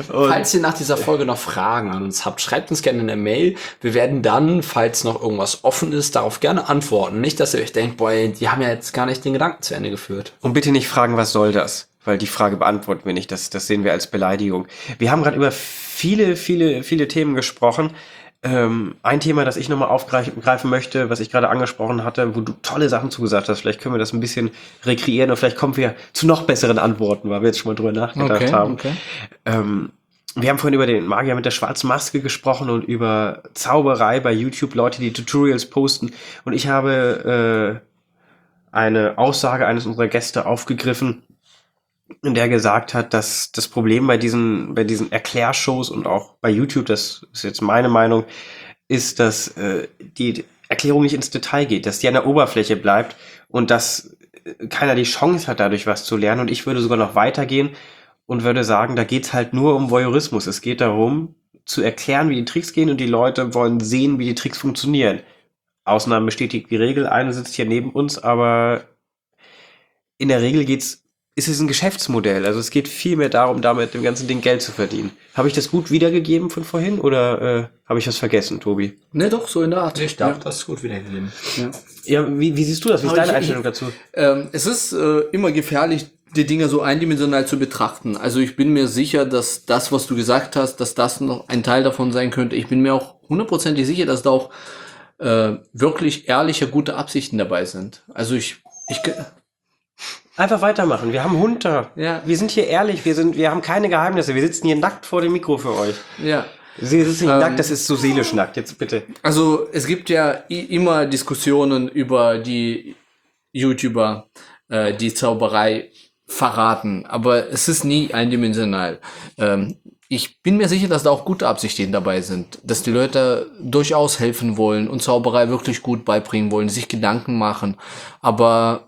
[SPEAKER 3] falls ihr nach dieser Folge noch Fragen an uns habt, schreibt uns gerne eine Mail. Wir werden dann, falls noch irgendwas offen ist, darauf gerne antworten. Nicht, dass ihr euch denkt, boah, die haben ja jetzt gar nicht den Gedanken zu Ende geführt.
[SPEAKER 1] Und bitte nicht fragen, was soll das? Weil die Frage beantworten wir nicht. Das, das sehen wir als Beleidigung. Wir haben gerade über viele, viele, viele Themen gesprochen. Ähm, ein Thema, das ich nochmal aufgreifen möchte, was ich gerade angesprochen hatte, wo du tolle Sachen zugesagt hast. Vielleicht können wir das ein bisschen rekreieren und vielleicht kommen wir zu noch besseren Antworten, weil wir jetzt schon mal drüber nachgedacht
[SPEAKER 2] Okay,
[SPEAKER 1] haben.
[SPEAKER 2] okay.
[SPEAKER 1] Ähm, wir haben vorhin über den Magier mit der schwarzen Maske gesprochen und über Zauberei bei YouTube, Leute, die Tutorials posten. Und ich habe äh, eine Aussage eines unserer Gäste aufgegriffen, in der gesagt hat, dass das Problem bei diesen, bei diesen Erklärshows und auch bei YouTube, das ist jetzt meine Meinung, ist, dass äh, die Erklärung nicht ins Detail geht, dass die an der Oberfläche bleibt und dass keiner die Chance hat, dadurch was zu lernen. Und ich würde sogar noch weitergehen und würde sagen, da geht's halt nur um Voyeurismus. Es geht darum, zu erklären, wie die Tricks gehen, und die Leute wollen sehen, wie die Tricks funktionieren. Ausnahmen bestätigt die Regel. Eine sitzt hier neben uns, aber in der Regel geht's ist es ein Geschäftsmodell. Also es geht viel mehr darum, damit dem ganzen Ding Geld zu verdienen. Habe ich das gut wiedergegeben von vorhin oder äh, habe ich was vergessen, Tobi?
[SPEAKER 2] Ne, doch, so in der Art.
[SPEAKER 3] Ich glaube, das ist gut wiedergegeben.
[SPEAKER 2] Ja.
[SPEAKER 1] Ja, wie, wie siehst du das? Wie ist
[SPEAKER 2] Aber
[SPEAKER 1] deine
[SPEAKER 2] ich-
[SPEAKER 1] Einstellung dazu?
[SPEAKER 2] Ähm, es ist äh, immer gefährlich, die Dinge so eindimensional zu betrachten. Also ich bin mir sicher, dass das, was du gesagt hast, dass das noch ein Teil davon sein könnte. Ich bin mir auch hundertprozentig sicher, dass da auch äh, wirklich ehrliche, gute Absichten dabei sind. Also ich, ich
[SPEAKER 1] Einfach weitermachen. Wir haben einen Hund da.
[SPEAKER 2] Ja.
[SPEAKER 1] Wir sind hier ehrlich. Wir sind, wir haben keine Geheimnisse. Wir sitzen hier nackt vor dem Mikro für euch.
[SPEAKER 2] ja.
[SPEAKER 1] Sie sitzen nicht
[SPEAKER 2] Ähm,
[SPEAKER 1] nackt, das ist so seelisch nackt. Jetzt bitte.
[SPEAKER 2] Also es gibt ja i- immer Diskussionen über die YouTuber, äh, die Zauberei verraten, aber es ist nie eindimensional. Ähm, ich bin mir sicher, dass da auch gute Absichten dabei sind, dass die Leute durchaus helfen wollen und Zauberei wirklich gut beibringen wollen, sich Gedanken machen, aber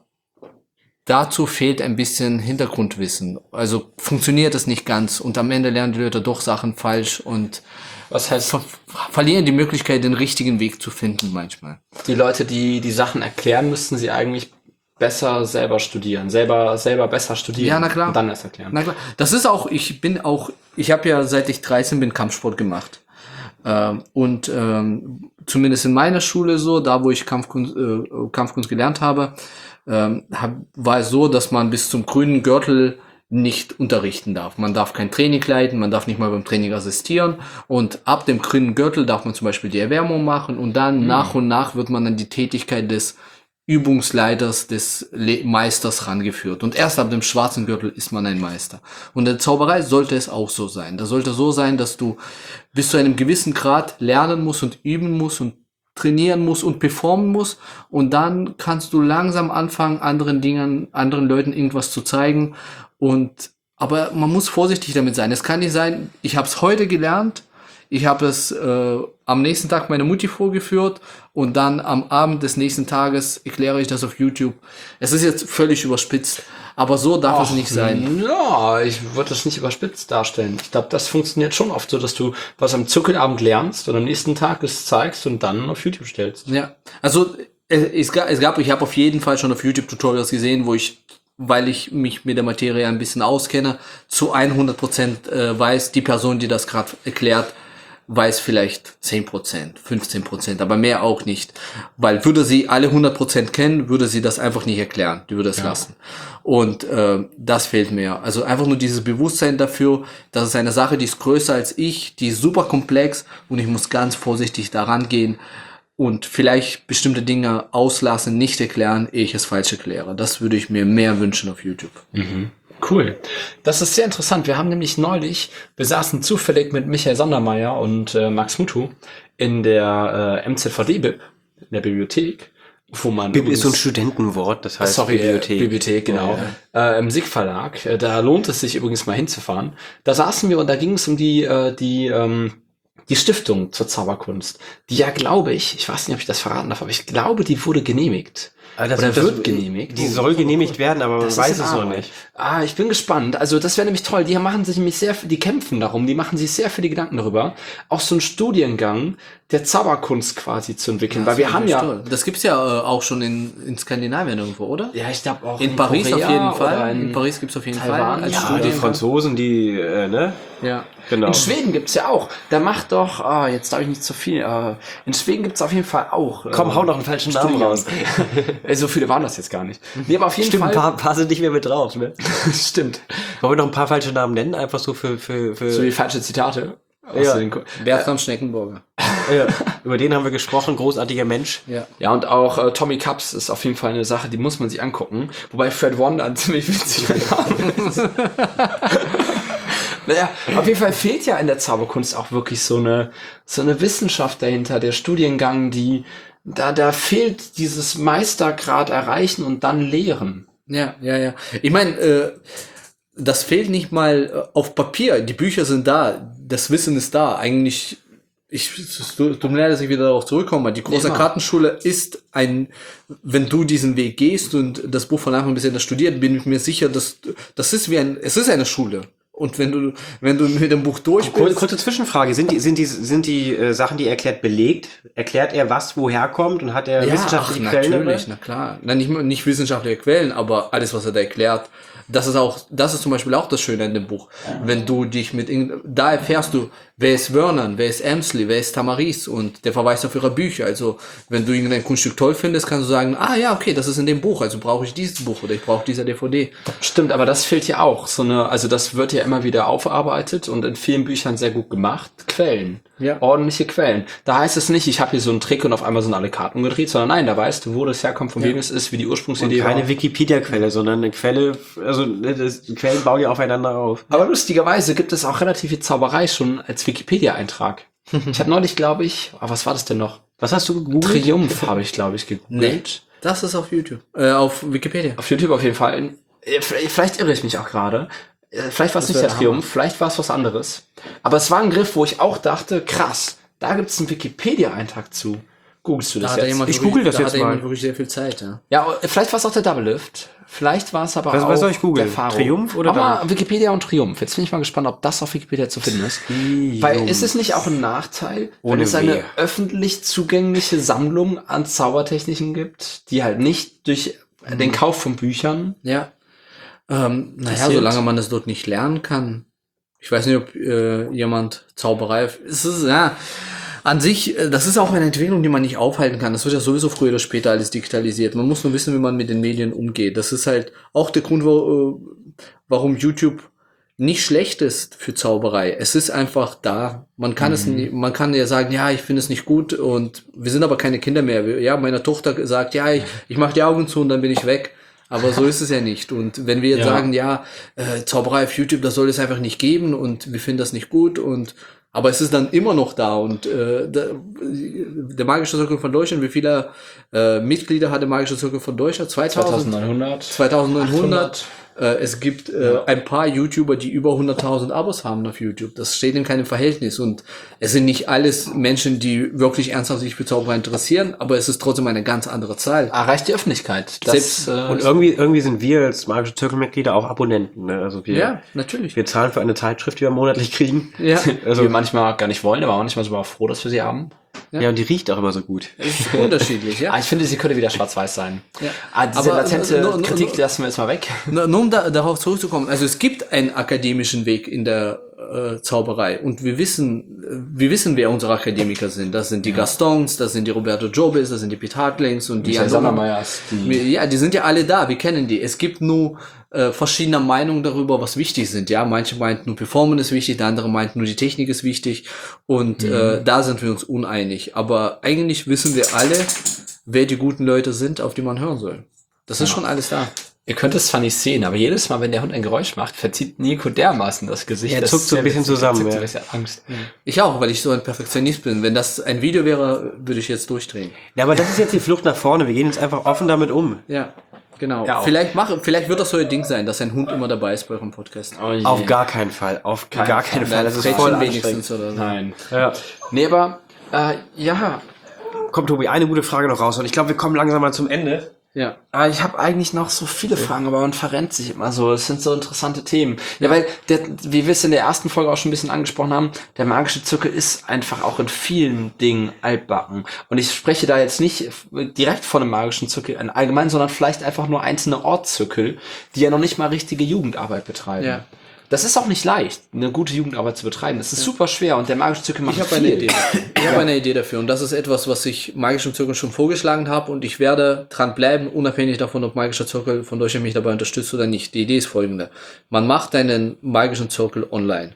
[SPEAKER 2] dazu fehlt ein bisschen Hintergrundwissen. Also funktioniert es nicht ganz und am Ende lernen die Leute doch Sachen falsch und
[SPEAKER 3] Was heißt,
[SPEAKER 2] ver verlieren die Möglichkeit, den richtigen Weg zu finden manchmal.
[SPEAKER 3] die Leute, die die Sachen erklären, müssten sie eigentlich besser selber studieren, selber selber besser studieren.
[SPEAKER 2] Ja, na klar.
[SPEAKER 3] Und dann erst erklären.
[SPEAKER 2] Na klar, das ist auch, ich bin auch, ich habe ja seit ich dreizehn bin Kampfsport gemacht. Ähm, und ähm, zumindest in meiner Schule so, da wo ich Kampfkunst, äh, Kampfkunst gelernt habe, ähm, hab, war es so, dass man bis zum grünen Gürtel nicht unterrichten darf. Man darf kein Training leiten, man darf nicht mal beim Training assistieren und ab dem grünen Gürtel darf man zum Beispiel die Erwärmung machen und dann nach und nach wird man an die Tätigkeit des Übungsleiters, des Le Meisters rangeführt. Und erst ab dem schwarzen Gürtel ist man ein Meister. Und in der Zauberei sollte es auch so sein. Das sollte so sein, dass du bis zu einem gewissen Grad lernen musst und üben musst und trainieren musst und performen musst. Und dann kannst du langsam anfangen, anderen Dingen, anderen Leuten irgendwas zu zeigen. Und aber man muss vorsichtig damit sein. Es kann nicht sein, ich habe es heute gelernt, ich habe es äh, am nächsten Tag meiner Mutti vorgeführt und dann am Abend des nächsten Tages erkläre ich das auf YouTube. Es ist jetzt völlig überspitzt, aber so darf es nicht sein.
[SPEAKER 3] Ja, ich würde das nicht überspitzt darstellen. Ich glaube, das funktioniert schon oft so, dass du was am Zirkelabend lernst und am nächsten Tag es zeigst und dann auf YouTube stellst.
[SPEAKER 2] Ja, also äh, es gab, es gab ich habe auf jeden Fall schon auf YouTube Tutorials gesehen, wo ich, weil ich mich mit der Materie ein bisschen auskenne, zu hundert Prozent äh, weiß, die Person, die das gerade erklärt, weiß vielleicht zehn Prozent, fünfzehn Prozent, aber mehr auch nicht. Weil würde sie alle hundert Prozent kennen, würde sie das einfach nicht erklären. Die würde es ja. lassen. Und äh, das fehlt mir. Also einfach nur dieses Bewusstsein dafür, dass es eine Sache, die ist größer als ich, die ist super komplex und ich muss ganz vorsichtig daran gehen und vielleicht bestimmte Dinge auslassen, nicht erklären, ehe ich es falsch erkläre. Das würde ich mir mehr wünschen auf YouTube.
[SPEAKER 3] Mhm. Cool. Das ist sehr interessant. Wir haben nämlich neulich, wir saßen zufällig mit Michael Sondermeier und äh, Max Mutu in der äh, M Z V D-Bib, in der Bibliothek, wo man...
[SPEAKER 1] Bib ist so ein Studentenwort, das heißt
[SPEAKER 3] Sorry,
[SPEAKER 1] Bibliothek.
[SPEAKER 3] Äh, Bibliothek, genau. Ja. Äh, Im Sieg Verlag. Äh, da lohnt es sich übrigens mal hinzufahren. Da saßen wir und da ging es um die, äh, die, ähm, die Stiftung zur Zauberkunst. Die ja, glaube ich, ich weiß nicht, ob ich das verraten darf, aber ich glaube, die wurde genehmigt.
[SPEAKER 1] Aber das-
[SPEAKER 3] Oder
[SPEAKER 1] das-
[SPEAKER 3] wird genehmigt.
[SPEAKER 1] Die soll genehmigt werden, aber man
[SPEAKER 3] Das
[SPEAKER 1] weiß
[SPEAKER 3] ist in
[SPEAKER 1] es noch
[SPEAKER 3] Arbeit.
[SPEAKER 1] nicht.
[SPEAKER 3] Ah, ich bin gespannt. Also das wäre nämlich toll. Die machen sich nämlich sehr, die kämpfen darum, die machen sich sehr viele Gedanken darüber, auch so einen Studiengang der Zauberkunst quasi zu entwickeln. Weil wir haben ja,
[SPEAKER 2] Toll. Das gibt's ja äh, auch schon in, in Skandinavien irgendwo, oder?
[SPEAKER 3] ja, ich glaube auch
[SPEAKER 2] In, Paris
[SPEAKER 3] Korea
[SPEAKER 2] auf jeden
[SPEAKER 3] oder
[SPEAKER 2] Fall.
[SPEAKER 3] In,
[SPEAKER 2] In Paris gibt's auf jeden
[SPEAKER 3] Taiwan.
[SPEAKER 2] Fall. Als
[SPEAKER 3] Ja,
[SPEAKER 1] Die
[SPEAKER 2] Studiengang.
[SPEAKER 1] Franzosen, die, äh, ne?
[SPEAKER 2] Ja.
[SPEAKER 1] Genau.
[SPEAKER 3] In Schweden gibt's ja auch. Da macht doch, ah, jetzt darf ich nicht zu viel. Äh, in Schweden gibt's auf jeden Fall auch.
[SPEAKER 1] Komm,
[SPEAKER 3] äh,
[SPEAKER 1] hau noch einen falschen Namen
[SPEAKER 3] Studiengang.
[SPEAKER 1] raus.
[SPEAKER 3] Äh, so viele waren das jetzt gar nicht. Nee, aber auf jeden
[SPEAKER 1] Stimmt, ein
[SPEAKER 3] Fall.
[SPEAKER 1] paar, paar sind nicht mehr mit drauf, ne?
[SPEAKER 3] Stimmt.
[SPEAKER 1] Wollen wir noch ein paar falsche Namen nennen? Einfach so für, für, für
[SPEAKER 3] So wie falsche Zitate. Aus
[SPEAKER 1] Ja.
[SPEAKER 3] den Ko-
[SPEAKER 2] Bertram Schneckenburger.
[SPEAKER 1] ja, über den haben wir gesprochen, großartiger Mensch.
[SPEAKER 2] Ja.
[SPEAKER 3] Ja, und auch äh, Tommy Cups ist auf jeden Fall eine Sache, die muss man sich angucken. Wobei Fred Wonder ein ziemlich witziger Name ist. Naja, auf jeden Fall fehlt ja in der Zauberkunst auch wirklich so eine, so eine Wissenschaft dahinter, der Studiengang, die, da, da fehlt dieses Meistergrad erreichen und dann lehren.
[SPEAKER 2] Ja, ja, ja. Ich meine, äh, das fehlt nicht mal äh, auf Papier. Die Bücher sind da, das Wissen ist da. Eigentlich, ich, es tut mir leid, dass ich wieder darauf zurückkomme. aber Die große
[SPEAKER 3] Immer.
[SPEAKER 2] Kartenschule ist ein, wenn du diesen Weg gehst und das Buch von Anfang bis Ende studiert, bin ich mir sicher, dass das ist wie ein, es ist eine Schule. Und wenn du, wenn du mit dem Buch durch
[SPEAKER 1] Kur-
[SPEAKER 2] bist,
[SPEAKER 1] Kurze Zwischenfrage. Sind die, sind die, sind die äh, Sachen, die er erklärt, belegt? Erklärt er, was woher kommt und hat er
[SPEAKER 2] ja, ach,
[SPEAKER 1] wissenschaftliche Quellen
[SPEAKER 2] natürlich,
[SPEAKER 1] dabei?
[SPEAKER 2] na klar. Na, nicht, nicht wissenschaftliche Quellen, aber alles, was er da erklärt, das ist auch, das ist zum Beispiel auch das Schöne an dem Buch. Wenn du dich mit, irgend- da erfährst du, wer ist Vernon, wer ist Emsley, wer ist Tamaris und der verweist auf ihre Bücher. Also, wenn du irgendein Kunststück toll findest, kannst du sagen, ah ja, okay, das ist in dem Buch, also brauche ich dieses Buch oder ich brauche diese D V D.
[SPEAKER 3] Stimmt, aber das fehlt ja auch. So eine, also das wird ja immer wieder aufarbeitet und in vielen Büchern sehr gut gemacht. Quellen.
[SPEAKER 2] Ja.
[SPEAKER 3] Ordentliche Quellen. Da heißt es nicht, ich habe hier so einen Trick und auf einmal sind alle Karten umgedreht, sondern nein, da weißt du, wo das herkommt, von wem es ist, wie die
[SPEAKER 1] Und
[SPEAKER 3] Ursprungsidee
[SPEAKER 1] keine
[SPEAKER 3] war.
[SPEAKER 1] Wikipedia-Quelle, sondern eine Quelle, also ne, das, die Quellen bauen ja aufeinander auf.
[SPEAKER 3] Aber lustigerweise gibt es auch relativ viel Zauberei schon als Wikipedia-Eintrag. Ich habe neulich, glaube ich, oh, was war das denn noch?
[SPEAKER 1] Was hast du gegoogelt?
[SPEAKER 3] Triumph habe ich, glaube ich, gegoogelt.
[SPEAKER 2] Das ist auf YouTube, äh, auf Wikipedia.
[SPEAKER 3] Auf YouTube auf jeden Fall. Äh, Vielleicht irre ich mich auch gerade. Äh, Vielleicht war es nicht
[SPEAKER 2] wär
[SPEAKER 3] der Triumph, vielleicht war es was anderes. Aber es war ein Griff, wo ich auch dachte, krass, da gibt es einen Wikipedia-Eintrag zu. Googlest du
[SPEAKER 2] Da
[SPEAKER 3] das
[SPEAKER 2] hat er
[SPEAKER 3] jetzt?
[SPEAKER 2] jemand
[SPEAKER 1] Ich
[SPEAKER 2] wirklich-
[SPEAKER 1] google das
[SPEAKER 2] da
[SPEAKER 1] jetzt
[SPEAKER 2] hat er
[SPEAKER 1] mal.
[SPEAKER 2] jemand wirklich sehr viel Zeit, ja.
[SPEAKER 3] Ja, vielleicht war es auch der Double Lift. Vielleicht war es aber
[SPEAKER 1] Was-
[SPEAKER 3] auch
[SPEAKER 1] was soll ich googeln?
[SPEAKER 3] der Faro.
[SPEAKER 1] Triumph oder
[SPEAKER 3] aber
[SPEAKER 1] Double?
[SPEAKER 3] Wikipedia und Triumph. Jetzt bin ich mal gespannt, ob das auf Wikipedia zu finden ist. Weil ist es nicht auch ein Nachteil, wenn
[SPEAKER 1] Ohne
[SPEAKER 3] es eine
[SPEAKER 1] Wehe.
[SPEAKER 3] öffentlich zugängliche Sammlung an Zaubertechniken gibt, die halt nicht durch den Kauf von Büchern.
[SPEAKER 2] Ja. Ähm, naja,
[SPEAKER 3] Passiert.
[SPEAKER 2] solange man das dort nicht lernen kann. Ich weiß nicht, ob äh, jemand Zauberei. Es ist ja an sich, äh, das ist auch eine Entwicklung, die man nicht aufhalten kann. Das wird ja sowieso früher oder später alles digitalisiert. Man muss nur wissen, wie man mit den Medien umgeht. Das ist halt auch der Grund, wo, äh, warum YouTube nicht schlecht ist für Zauberei. Es ist einfach da. Man kann es, nie, man kann ja sagen, ja, ich finde es nicht gut und wir sind aber keine Kinder mehr. Wir- Ja, meine Tochter sagt, ja, ich, ich mache die Augen zu und dann bin ich weg. Aber so ist es ja nicht. Und wenn wir jetzt
[SPEAKER 3] Ja.
[SPEAKER 2] sagen, ja, äh, Zauberei auf YouTube, das soll es einfach nicht geben und wir finden das nicht gut und aber es ist dann immer noch da und äh, der, der Magische Zirkel von Deutschland, wie viele äh, Mitglieder hat der Magische Zirkel von Deutschland? zweitausend?
[SPEAKER 3] zweitausendneunhundert.
[SPEAKER 2] zweitausendneunhundert. Äh, es gibt äh, ein paar YouTuber, die über hunderttausend Abos haben auf YouTube. Das steht in keinem Verhältnis. Und es sind nicht alles Menschen, die wirklich ernsthaft sich für Zauberei interessieren, aber es ist trotzdem eine ganz andere Zahl.
[SPEAKER 3] Erreicht die Öffentlichkeit. Das,
[SPEAKER 2] Selbst-
[SPEAKER 3] äh,
[SPEAKER 1] Und irgendwie, irgendwie sind wir als magische Zirkelmitglieder auch Abonnenten. Ne? Also wir,
[SPEAKER 2] Ja, natürlich.
[SPEAKER 1] wir zahlen für eine Zeitschrift, die wir monatlich kriegen.
[SPEAKER 2] Ja,
[SPEAKER 1] Also,
[SPEAKER 3] wir manchmal gar nicht wollen, aber manchmal sind wir auch froh, dass wir sie haben.
[SPEAKER 1] ja, und die riecht auch immer so gut.
[SPEAKER 2] ist unterschiedlich, ja.
[SPEAKER 3] Ah, ich finde, sie könnte wieder schwarz-weiß sein.
[SPEAKER 2] Ja.
[SPEAKER 3] Ah, diese
[SPEAKER 2] Aber,
[SPEAKER 3] latente
[SPEAKER 2] äh, nur- nur-
[SPEAKER 3] Kritik,
[SPEAKER 2] nur-
[SPEAKER 3] die lassen wir jetzt mal weg.
[SPEAKER 2] Nur, nur um da, darauf zurückzukommen, also es gibt einen akademischen Weg in der äh, Zauberei und wir wissen, äh, wir wissen, wer unsere Akademiker sind. Das sind die Gastons, das sind die Roberto Jobis, das sind die Pete Hartlings und die
[SPEAKER 3] Michael
[SPEAKER 2] anderen.
[SPEAKER 3] Sandermeyers, die-
[SPEAKER 2] Ja, die sind ja alle da, wir kennen die. Es gibt nur äh, verschiedene Meinungen darüber, was wichtig sind. Ja, manche meinten nur Performance ist wichtig, der andere meint nur die Technik ist wichtig und äh, da sind wir uns uneinig. Aber eigentlich wissen wir alle, wer die guten Leute sind, auf die man hören soll. Das ist schon alles da.
[SPEAKER 3] Ihr könnt es zwar nicht sehen, aber jedes Mal, wenn der Hund ein Geräusch macht, verzieht Nico dermaßen das Gesicht.
[SPEAKER 1] Er
[SPEAKER 3] Das
[SPEAKER 1] zuckt
[SPEAKER 3] ist
[SPEAKER 1] so ein
[SPEAKER 3] sehr
[SPEAKER 1] bisschen
[SPEAKER 3] witzig.
[SPEAKER 1] zusammen,
[SPEAKER 3] Er zuckt so
[SPEAKER 1] ja.
[SPEAKER 3] ein bisschen Angst.
[SPEAKER 2] Ich auch, weil ich so ein Perfektionist bin. Wenn das ein Video wäre, würde ich jetzt durchdrehen.
[SPEAKER 1] Ja, aber das ist jetzt die Flucht nach vorne. Wir gehen jetzt einfach offen damit um.
[SPEAKER 2] Ja, genau.
[SPEAKER 3] Ja, auch.
[SPEAKER 2] vielleicht mache, vielleicht wird das so ein Ding sein, dass ein Hund immer dabei ist bei eurem Podcast.
[SPEAKER 3] Oh je.
[SPEAKER 1] Auf gar keinen Fall. Auf gar keinen Fall. Das ist
[SPEAKER 2] Frettchen
[SPEAKER 1] voll
[SPEAKER 2] wenigstens
[SPEAKER 1] anstrengend.
[SPEAKER 2] oder so.
[SPEAKER 3] Nein.
[SPEAKER 1] Ja.
[SPEAKER 3] Nee, aber, äh, ja.
[SPEAKER 1] Komm, Tobi, eine gute Frage noch raus. Und ich glaube, wir kommen langsam mal zum Ende.
[SPEAKER 2] Ja.
[SPEAKER 3] Ah, ich habe eigentlich noch so viele Fragen, aber man verrennt sich immer so. Es sind so interessante Themen. Ja, weil, der, wie wir es in der ersten Folge auch schon ein bisschen angesprochen haben, der magische Zirkel ist einfach auch in vielen Dingen altbacken. Und ich spreche da jetzt nicht direkt von einem magischen Zirkel allgemein, sondern vielleicht einfach nur einzelne Ortszirkel, die ja noch nicht mal richtige Jugendarbeit betreiben.
[SPEAKER 2] Ja.
[SPEAKER 3] Das ist auch nicht leicht, eine gute Jugendarbeit zu betreiben. Das ist ja. super schwer und der magische Zirkel macht
[SPEAKER 2] Ich habe
[SPEAKER 3] viel.
[SPEAKER 2] eine Idee dafür. Ich habe eine Idee dafür und das ist etwas, was ich magischen Zirkel schon vorgeschlagen habe und ich werde dran bleiben, unabhängig davon, ob magischer Zirkel von Deutschland mich dabei unterstützt oder nicht. Die Idee ist folgende. Man macht einen magischen Zirkel online.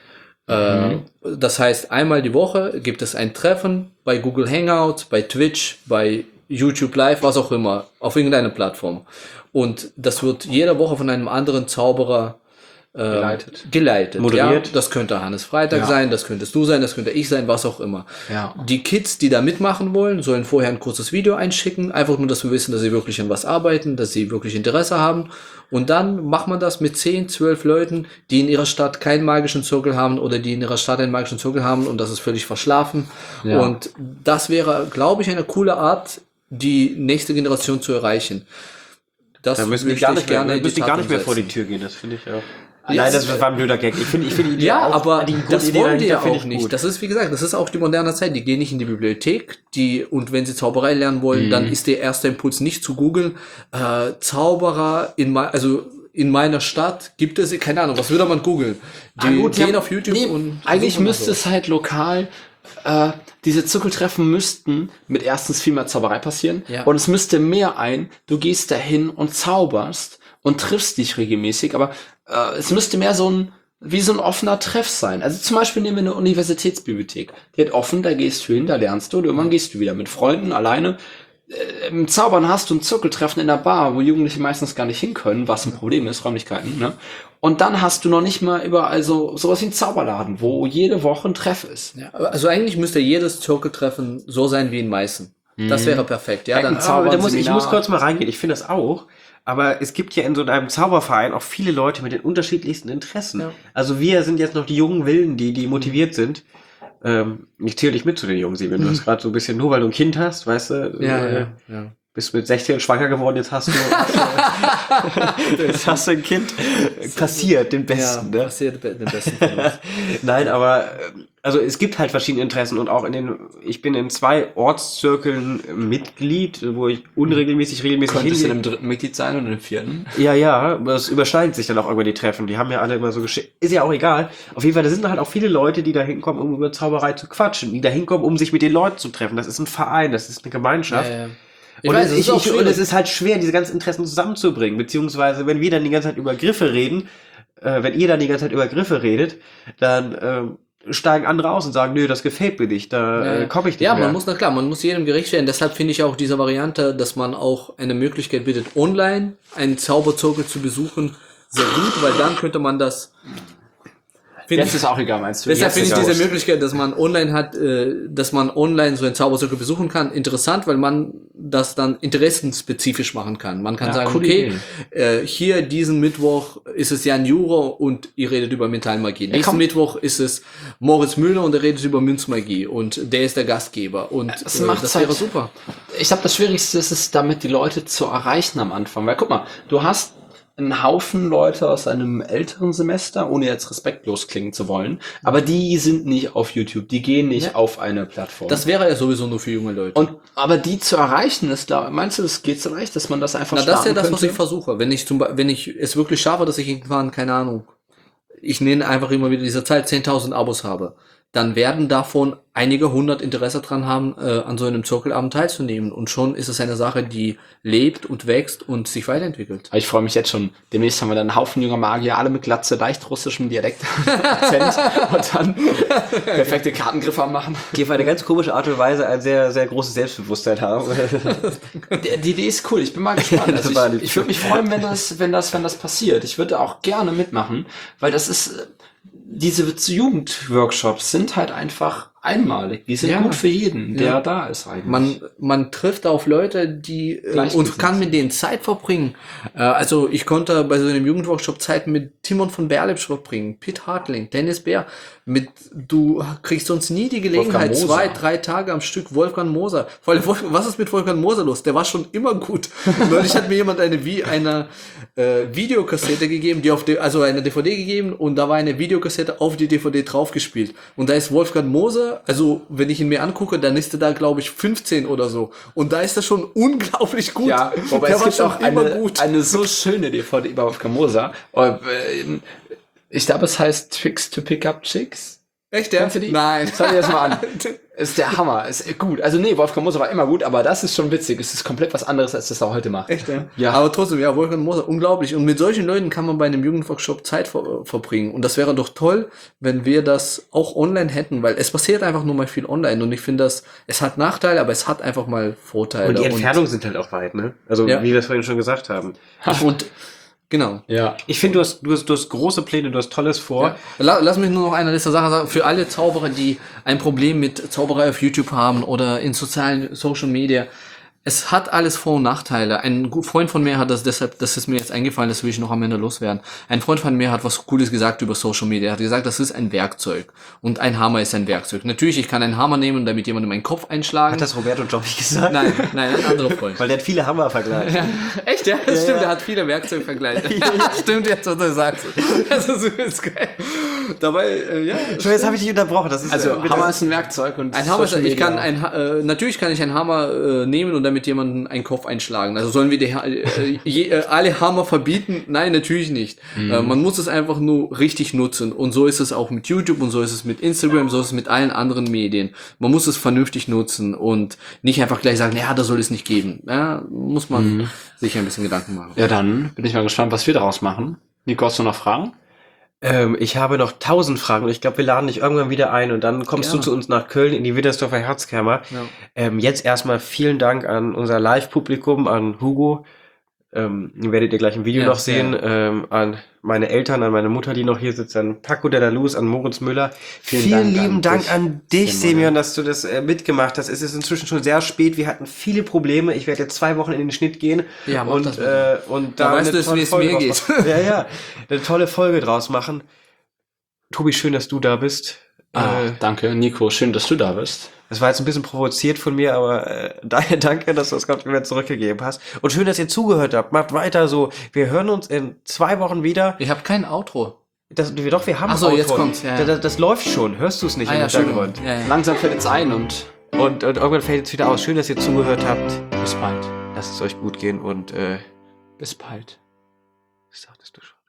[SPEAKER 2] Mhm. Äh, das heißt, einmal die Woche gibt es ein Treffen bei Google Hangouts, bei Twitch, bei YouTube Live, was auch immer, auf irgendeiner Plattform. Und das wird jede Woche von einem anderen Zauberer
[SPEAKER 3] Geleitet.
[SPEAKER 2] geleitet.
[SPEAKER 1] Moderiert.
[SPEAKER 2] Ja, das könnte Hannes Freitag
[SPEAKER 3] Ja.
[SPEAKER 2] sein, das könntest du sein, das könnte ich sein, was auch immer.
[SPEAKER 3] Ja.
[SPEAKER 2] Die Kids, die da mitmachen wollen, sollen vorher ein kurzes Video einschicken, einfach nur, dass wir wissen, dass sie wirklich an was arbeiten, dass sie wirklich Interesse haben. Und dann macht man das mit zehn, zwölf Leuten, die in ihrer Stadt keinen magischen Zirkel haben oder die in ihrer Stadt einen magischen Zirkel haben und das ist völlig verschlafen.
[SPEAKER 3] Ja.
[SPEAKER 2] Und das wäre, glaube ich, eine coole Art, die nächste Generation zu erreichen. Das
[SPEAKER 1] Da müssen die
[SPEAKER 2] möchte
[SPEAKER 1] gar
[SPEAKER 2] ich
[SPEAKER 1] nicht mehr,
[SPEAKER 2] gerne in die
[SPEAKER 1] müssen die gar
[SPEAKER 2] Tat
[SPEAKER 1] nicht mehr vor die
[SPEAKER 2] umsetzen.
[SPEAKER 1] Tür gehen, das finde ich auch.
[SPEAKER 2] Ja,
[SPEAKER 1] Nein, das
[SPEAKER 2] es-
[SPEAKER 1] war ein blöder Gag. Ich finde ich finde die Idee
[SPEAKER 2] Ja,
[SPEAKER 1] auch,
[SPEAKER 2] aber
[SPEAKER 1] die
[SPEAKER 2] das
[SPEAKER 1] Grundidee
[SPEAKER 2] wollen die ja
[SPEAKER 1] dahinter finde
[SPEAKER 2] auch
[SPEAKER 1] ich
[SPEAKER 2] nicht.
[SPEAKER 1] gut.
[SPEAKER 2] Das ist, wie gesagt, das ist auch die moderne Zeit. Die gehen nicht in die Bibliothek, die, und wenn sie Zauberei lernen wollen, dann ist der erste Impuls nicht zu googeln, äh, Zauberer in, mei- also, in meiner Stadt gibt es, keine Ahnung, was würde man googeln? Die
[SPEAKER 3] Ah, gut,
[SPEAKER 2] gehen
[SPEAKER 3] ja,
[SPEAKER 2] auf YouTube
[SPEAKER 3] nee,
[SPEAKER 2] und
[SPEAKER 3] eigentlich
[SPEAKER 2] suchen
[SPEAKER 3] müsste
[SPEAKER 2] nach
[SPEAKER 3] es halt lokal äh, diese Zirkeltreffen müssten mit erstens viel mehr Zauberei passieren
[SPEAKER 2] Ja.
[SPEAKER 3] und es müsste mehr ein, du gehst dahin und zauberst und triffst dich regelmäßig, aber äh, es müsste mehr so ein wie so ein offener Treff sein. Also zum Beispiel nehmen wir eine Universitätsbibliothek. Die hat offen, da gehst du hin, da lernst du und irgendwann gehst du wieder mit Freunden, alleine. Äh, Im Zaubern hast du ein Zirkeltreffen in der Bar, wo Jugendliche meistens gar nicht hin können, was ein Problem ist, Räumlichkeiten, ne? Und dann hast du noch nicht mal überall so sowas wie ein Zauberladen, wo jede Woche ein Treff ist.
[SPEAKER 2] Ja, also eigentlich müsste jedes Zirkeltreffen so sein wie in Meißen. Das wäre perfekt. Ja, dann,
[SPEAKER 3] Zauber-
[SPEAKER 1] Aber da muss, ich
[SPEAKER 3] Seminar.
[SPEAKER 1] muss kurz mal reingehen, ich finde das auch. Aber es gibt ja in so einem Zauberverein auch viele Leute mit den unterschiedlichsten Interessen.
[SPEAKER 2] Ja.
[SPEAKER 1] Also wir sind jetzt noch die jungen Wilden, die, die motiviert sind. Ähm, ich zähle dich mit zu den jungen Sieben. Du hast gerade so ein bisschen, nur weil du ein Kind hast, weißt du,
[SPEAKER 2] ja,
[SPEAKER 1] äh,
[SPEAKER 2] ja, ja.
[SPEAKER 1] bist mit sechzehn schwanger geworden, jetzt hast du, jetzt hast du ein Kind. Passiert, den Besten,
[SPEAKER 2] ja,
[SPEAKER 1] ne?
[SPEAKER 2] passiert den besten von uns.
[SPEAKER 1] Nein, aber ähm, also es gibt halt verschiedene Interessen und auch in den, ich bin in zwei Ortszirkeln Mitglied, wo ich unregelmäßig, regelmäßig
[SPEAKER 3] Könntest du in
[SPEAKER 1] hingehe.
[SPEAKER 3] einem dritten Mitglied sein und im vierten?
[SPEAKER 1] Ja, ja, das überschneidet sich dann auch über die Treffen. Die haben ja alle immer so geschickt. Ist ja auch egal. Auf jeden Fall, da sind halt auch viele Leute, die da hinkommen, um über Zauberei zu quatschen, die da hinkommen, um sich mit den Leuten zu treffen. Das ist ein Verein, das ist eine Gemeinschaft.
[SPEAKER 2] Ja, ja. Ich
[SPEAKER 1] Und,
[SPEAKER 2] weiß,
[SPEAKER 1] es,
[SPEAKER 2] es
[SPEAKER 1] ich,
[SPEAKER 2] ist auch
[SPEAKER 1] ich, und
[SPEAKER 2] schwierig.
[SPEAKER 1] es ist halt schwer, diese ganzen Interessen zusammenzubringen. Beziehungsweise, wenn wir dann die ganze Zeit über Griffe reden, äh, wenn ihr dann die ganze Zeit über Griffe redet, dann ähm, steigen andere aus und sagen, nö, das gefällt mir nicht, da
[SPEAKER 2] Ja,
[SPEAKER 1] äh, komme ich nicht
[SPEAKER 2] ja,
[SPEAKER 1] mehr.
[SPEAKER 2] man muss, na klar, man muss jedem gerecht werden. Deshalb finde ich auch diese Variante, dass man auch eine Möglichkeit bietet, online einen Zauberzirkel zu besuchen, sehr gut, weil dann könnte man das. Find
[SPEAKER 3] Jetzt ist auch egal, meinst du?
[SPEAKER 2] Deshalb
[SPEAKER 3] Jetzt
[SPEAKER 2] finde ich
[SPEAKER 3] ist
[SPEAKER 2] diese
[SPEAKER 3] wurscht.
[SPEAKER 2] Möglichkeit, dass man online hat, äh, dass man online so einen Zauberzirkel besuchen kann, interessant, weil man das dann interessenspezifisch machen kann. Man kann
[SPEAKER 3] Ja,
[SPEAKER 2] sagen,
[SPEAKER 3] coole
[SPEAKER 2] okay, äh, hier diesen Mittwoch ist es Jan Juro und ihr redet über Mentalmagie. Nächsten
[SPEAKER 3] komm.
[SPEAKER 2] Mittwoch ist es Moritz Müller und er redet über Münzmagie und der ist der Gastgeber und
[SPEAKER 3] Es
[SPEAKER 2] äh,
[SPEAKER 3] macht's
[SPEAKER 2] das
[SPEAKER 3] halt-
[SPEAKER 2] wäre super.
[SPEAKER 3] Ich glaube, das Schwierigste ist es, damit die Leute zu erreichen am Anfang. Weil guck mal, du hast einen Haufen Leute aus einem älteren Semester, ohne jetzt respektlos klingen zu wollen, aber die sind nicht auf YouTube, die gehen nicht
[SPEAKER 2] Ja.
[SPEAKER 3] auf eine Plattform.
[SPEAKER 2] Das wäre ja sowieso nur für junge Leute.
[SPEAKER 3] und aber die zu erreichen, ist, glaub, meinst du, das geht so leicht, dass man das einfach
[SPEAKER 2] Na, das ist ja
[SPEAKER 3] starten
[SPEAKER 2] das, was
[SPEAKER 3] könnte?
[SPEAKER 2] ich versuche. Wenn ich zum Beispiel, wenn ich es wirklich schaffe, dass ich irgendwann, keine Ahnung, ich nenne einfach immer wieder diese Zahl, zehntausend Abos habe, dann werden davon einige hundert Interesse dran haben, äh, an so einem Zirkelabend teilzunehmen. Und schon ist es eine Sache, die lebt und wächst und sich weiterentwickelt.
[SPEAKER 3] Aber ich freue mich jetzt schon. Demnächst haben wir dann einen Haufen junger Magier, alle mit Glatze, leicht russischem Dialekt, Akzent und dann perfekte Kartengriffe machen.
[SPEAKER 1] die auf eine ganz komische Art und Weise ein sehr, sehr großes Selbstbewusstsein haben.
[SPEAKER 3] Die, die Idee ist cool. Ich bin mal gespannt. Also
[SPEAKER 1] war
[SPEAKER 3] ich
[SPEAKER 1] die-
[SPEAKER 3] ich würde mich freuen, wenn das, wenn das, wenn das passiert. Ich würde auch gerne mitmachen, weil das ist, äh, diese Jugendworkshops sind halt einfach einmalig. Die sind
[SPEAKER 2] Ja.
[SPEAKER 3] gut für jeden, der
[SPEAKER 2] Ja.
[SPEAKER 3] da ist eigentlich.
[SPEAKER 2] Man, man trifft auf Leute, die äh, und kann mit denen Zeit verbringen. Äh, also ich konnte bei so einem Jugendworkshop Zeit mit Timon von Berlip verbringen, Pitt Hartling, Dennis Bär. Mit, du kriegst sonst nie die Gelegenheit,
[SPEAKER 3] Wolfgang
[SPEAKER 2] zwei,
[SPEAKER 3] Moser.
[SPEAKER 2] drei Tage am Stück Wolfgang Moser. Vor allem, Wolf- was ist mit Wolfgang Moser los? Der war schon immer gut. Neulich hat mir jemand eine, wie eine äh, Videokassette gegeben, die auf die, also eine D V D gegeben und da war eine Videokassette auf die D V D draufgespielt. Und da ist Wolfgang Moser, also wenn ich ihn mir angucke, dann ist er da, glaube ich, fünfzehn oder so. Und da ist er schon unglaublich gut.
[SPEAKER 3] Ja, wobei
[SPEAKER 2] der
[SPEAKER 3] es
[SPEAKER 2] war
[SPEAKER 3] gibt
[SPEAKER 2] schon
[SPEAKER 3] auch
[SPEAKER 2] immer
[SPEAKER 3] eine,
[SPEAKER 2] gut.
[SPEAKER 3] eine so schöne D V D über Wolfgang Moser. Äh, Ich glaube, es heißt Tricks to Pick Up Chicks.
[SPEAKER 2] Echt, ja?
[SPEAKER 3] Kennst du die?
[SPEAKER 2] Nein.
[SPEAKER 3] Schau dir das mal an. Ist der Hammer. Ist gut. Also nee, Wolfgang Moser war immer gut, aber das ist schon witzig. Es ist komplett was anderes, als das er heute macht.
[SPEAKER 2] Echt, ja?
[SPEAKER 3] Ja.
[SPEAKER 2] Aber trotzdem, ja, Wolfgang Moser, unglaublich. Und mit solchen Leuten kann man bei einem Jugendworkshop Zeit ver verbringen. Und das wäre doch toll, wenn wir das auch online hätten, weil es passiert einfach nur mal viel online. Und ich finde das, es hat Nachteile, aber es hat einfach mal Vorteile.
[SPEAKER 1] Und die Entfernungen sind halt auch weit, ne? Also,
[SPEAKER 2] Ja.
[SPEAKER 1] wie wir es vorhin schon gesagt haben.
[SPEAKER 2] Und, genau.
[SPEAKER 3] Ja.
[SPEAKER 1] Ich finde, du hast, du, hast, du hast große Pläne, du hast Tolles vor.
[SPEAKER 2] Ja. La- Lass mich nur noch eine letzte Sache sagen. Für alle Zauberer, die ein Problem mit Zauberei auf YouTube haben oder in sozialen Social Media, es hat alles Vor- und Nachteile. Ein gu- Freund von mir hat das deshalb, das ist mir jetzt eingefallen, das will ich noch am Ende loswerden. Ein Freund von mir hat was Cooles gesagt über Social Media. Er hat gesagt, das ist ein Werkzeug. Und ein Hammer ist ein Werkzeug. Natürlich, ich kann einen Hammer nehmen und damit jemandem meinen Kopf einschlagen.
[SPEAKER 1] Hat das Roberto Jobbi gesagt?
[SPEAKER 2] Nein, nein, ein anderer Freund.
[SPEAKER 1] Weil der hat viele Hammer-Vergleiche.
[SPEAKER 2] Echt, ja? Das stimmt, er hat viele Werkzeugvergleiche. Stimmt, jetzt, was du sagst. Das ist, das ist geil. Dabei, äh, ja.
[SPEAKER 1] Schon, jetzt habe ich dich unterbrochen. Das ist,
[SPEAKER 3] Also
[SPEAKER 1] äh,
[SPEAKER 3] Hammer ist ein Werkzeug und
[SPEAKER 2] Ein Hammer, ist,
[SPEAKER 3] Social
[SPEAKER 2] ich kann
[SPEAKER 3] Media.
[SPEAKER 2] ein, Ha- äh, natürlich kann ich einen Hammer äh, nehmen und damit jemanden einen Kopf einschlagen. Also sollen wir die, Ha- äh, je, äh, alle Hammer verbieten? Nein, natürlich nicht. Äh, man muss es einfach nur richtig nutzen. Und so ist es auch mit YouTube und so ist es mit Instagram, so ist es mit allen anderen Medien. Man muss es vernünftig nutzen und nicht einfach gleich sagen, ja, das soll es nicht geben. Ja, muss man sich ein bisschen Gedanken machen.
[SPEAKER 3] Ja, dann bin ich mal gespannt, was wir daraus machen. Nico, hast du noch Fragen?
[SPEAKER 1] Ähm, ich habe noch tausend Fragen und ich glaube, wir laden dich irgendwann wieder ein und dann kommst
[SPEAKER 2] Gerne.
[SPEAKER 1] du zu uns nach Köln in die Widdersdorfer Herzkammer.
[SPEAKER 2] Ja.
[SPEAKER 1] Ähm, jetzt erstmal vielen Dank an unser Live-Publikum, an Hugo. Ähm, werdet ihr gleich im Video
[SPEAKER 2] Ja,
[SPEAKER 1] noch sehen.
[SPEAKER 2] ja.
[SPEAKER 1] Ähm, an meine Eltern, an meine Mutter, die noch hier sitzt, an Paco de la Luz, an Moritz Müller.
[SPEAKER 3] Vielen
[SPEAKER 1] Vielen,
[SPEAKER 3] Dank
[SPEAKER 1] lieben
[SPEAKER 3] an
[SPEAKER 1] Dank
[SPEAKER 3] dich,
[SPEAKER 1] an dich,
[SPEAKER 3] Simone.
[SPEAKER 1] Semyon, dass du das äh, mitgemacht hast. Es ist inzwischen schon sehr spät. Wir hatten viele Probleme. Ich werde jetzt zwei Wochen in den Schnitt gehen.
[SPEAKER 2] Ja, mach
[SPEAKER 1] und,
[SPEAKER 2] das bitte.
[SPEAKER 1] äh, und
[SPEAKER 2] Da
[SPEAKER 1] da
[SPEAKER 2] weißt
[SPEAKER 1] eine
[SPEAKER 2] du jetzt,
[SPEAKER 1] tolle
[SPEAKER 2] wie es
[SPEAKER 1] Folge
[SPEAKER 2] mir
[SPEAKER 1] draus
[SPEAKER 2] geht.
[SPEAKER 1] machen. Ja, ja. Eine tolle Folge draus machen. Tobi, schön, dass du da bist.
[SPEAKER 3] Ah,
[SPEAKER 1] Äh,
[SPEAKER 3] danke, Nico. Schön, dass du da bist.
[SPEAKER 1] das war jetzt ein bisschen provoziert von mir, aber äh, daher danke, dass du das Kompliment zurückgegeben hast. Und schön, dass ihr zugehört habt. Macht weiter so. Wir hören uns in zwei Wochen wieder.
[SPEAKER 2] Ich habe kein Outro.
[SPEAKER 1] Das, wir, doch, wir haben
[SPEAKER 2] Ach so,
[SPEAKER 1] Outro.
[SPEAKER 2] jetzt kommt's, ja, ja.
[SPEAKER 1] Das, das läuft schon. Hörst du es nicht
[SPEAKER 2] Ah
[SPEAKER 1] im
[SPEAKER 2] ja,
[SPEAKER 1] Hintergrund?
[SPEAKER 2] Entschuldigung. Ja, ja.
[SPEAKER 3] Langsam fällt es ein und
[SPEAKER 1] Und, und irgendwann fällt es wieder aus. Schön, dass ihr zugehört habt.
[SPEAKER 3] bis bald.
[SPEAKER 1] Lasst es euch gut gehen und äh,
[SPEAKER 3] Bis bald.
[SPEAKER 1] was sagtest du schon?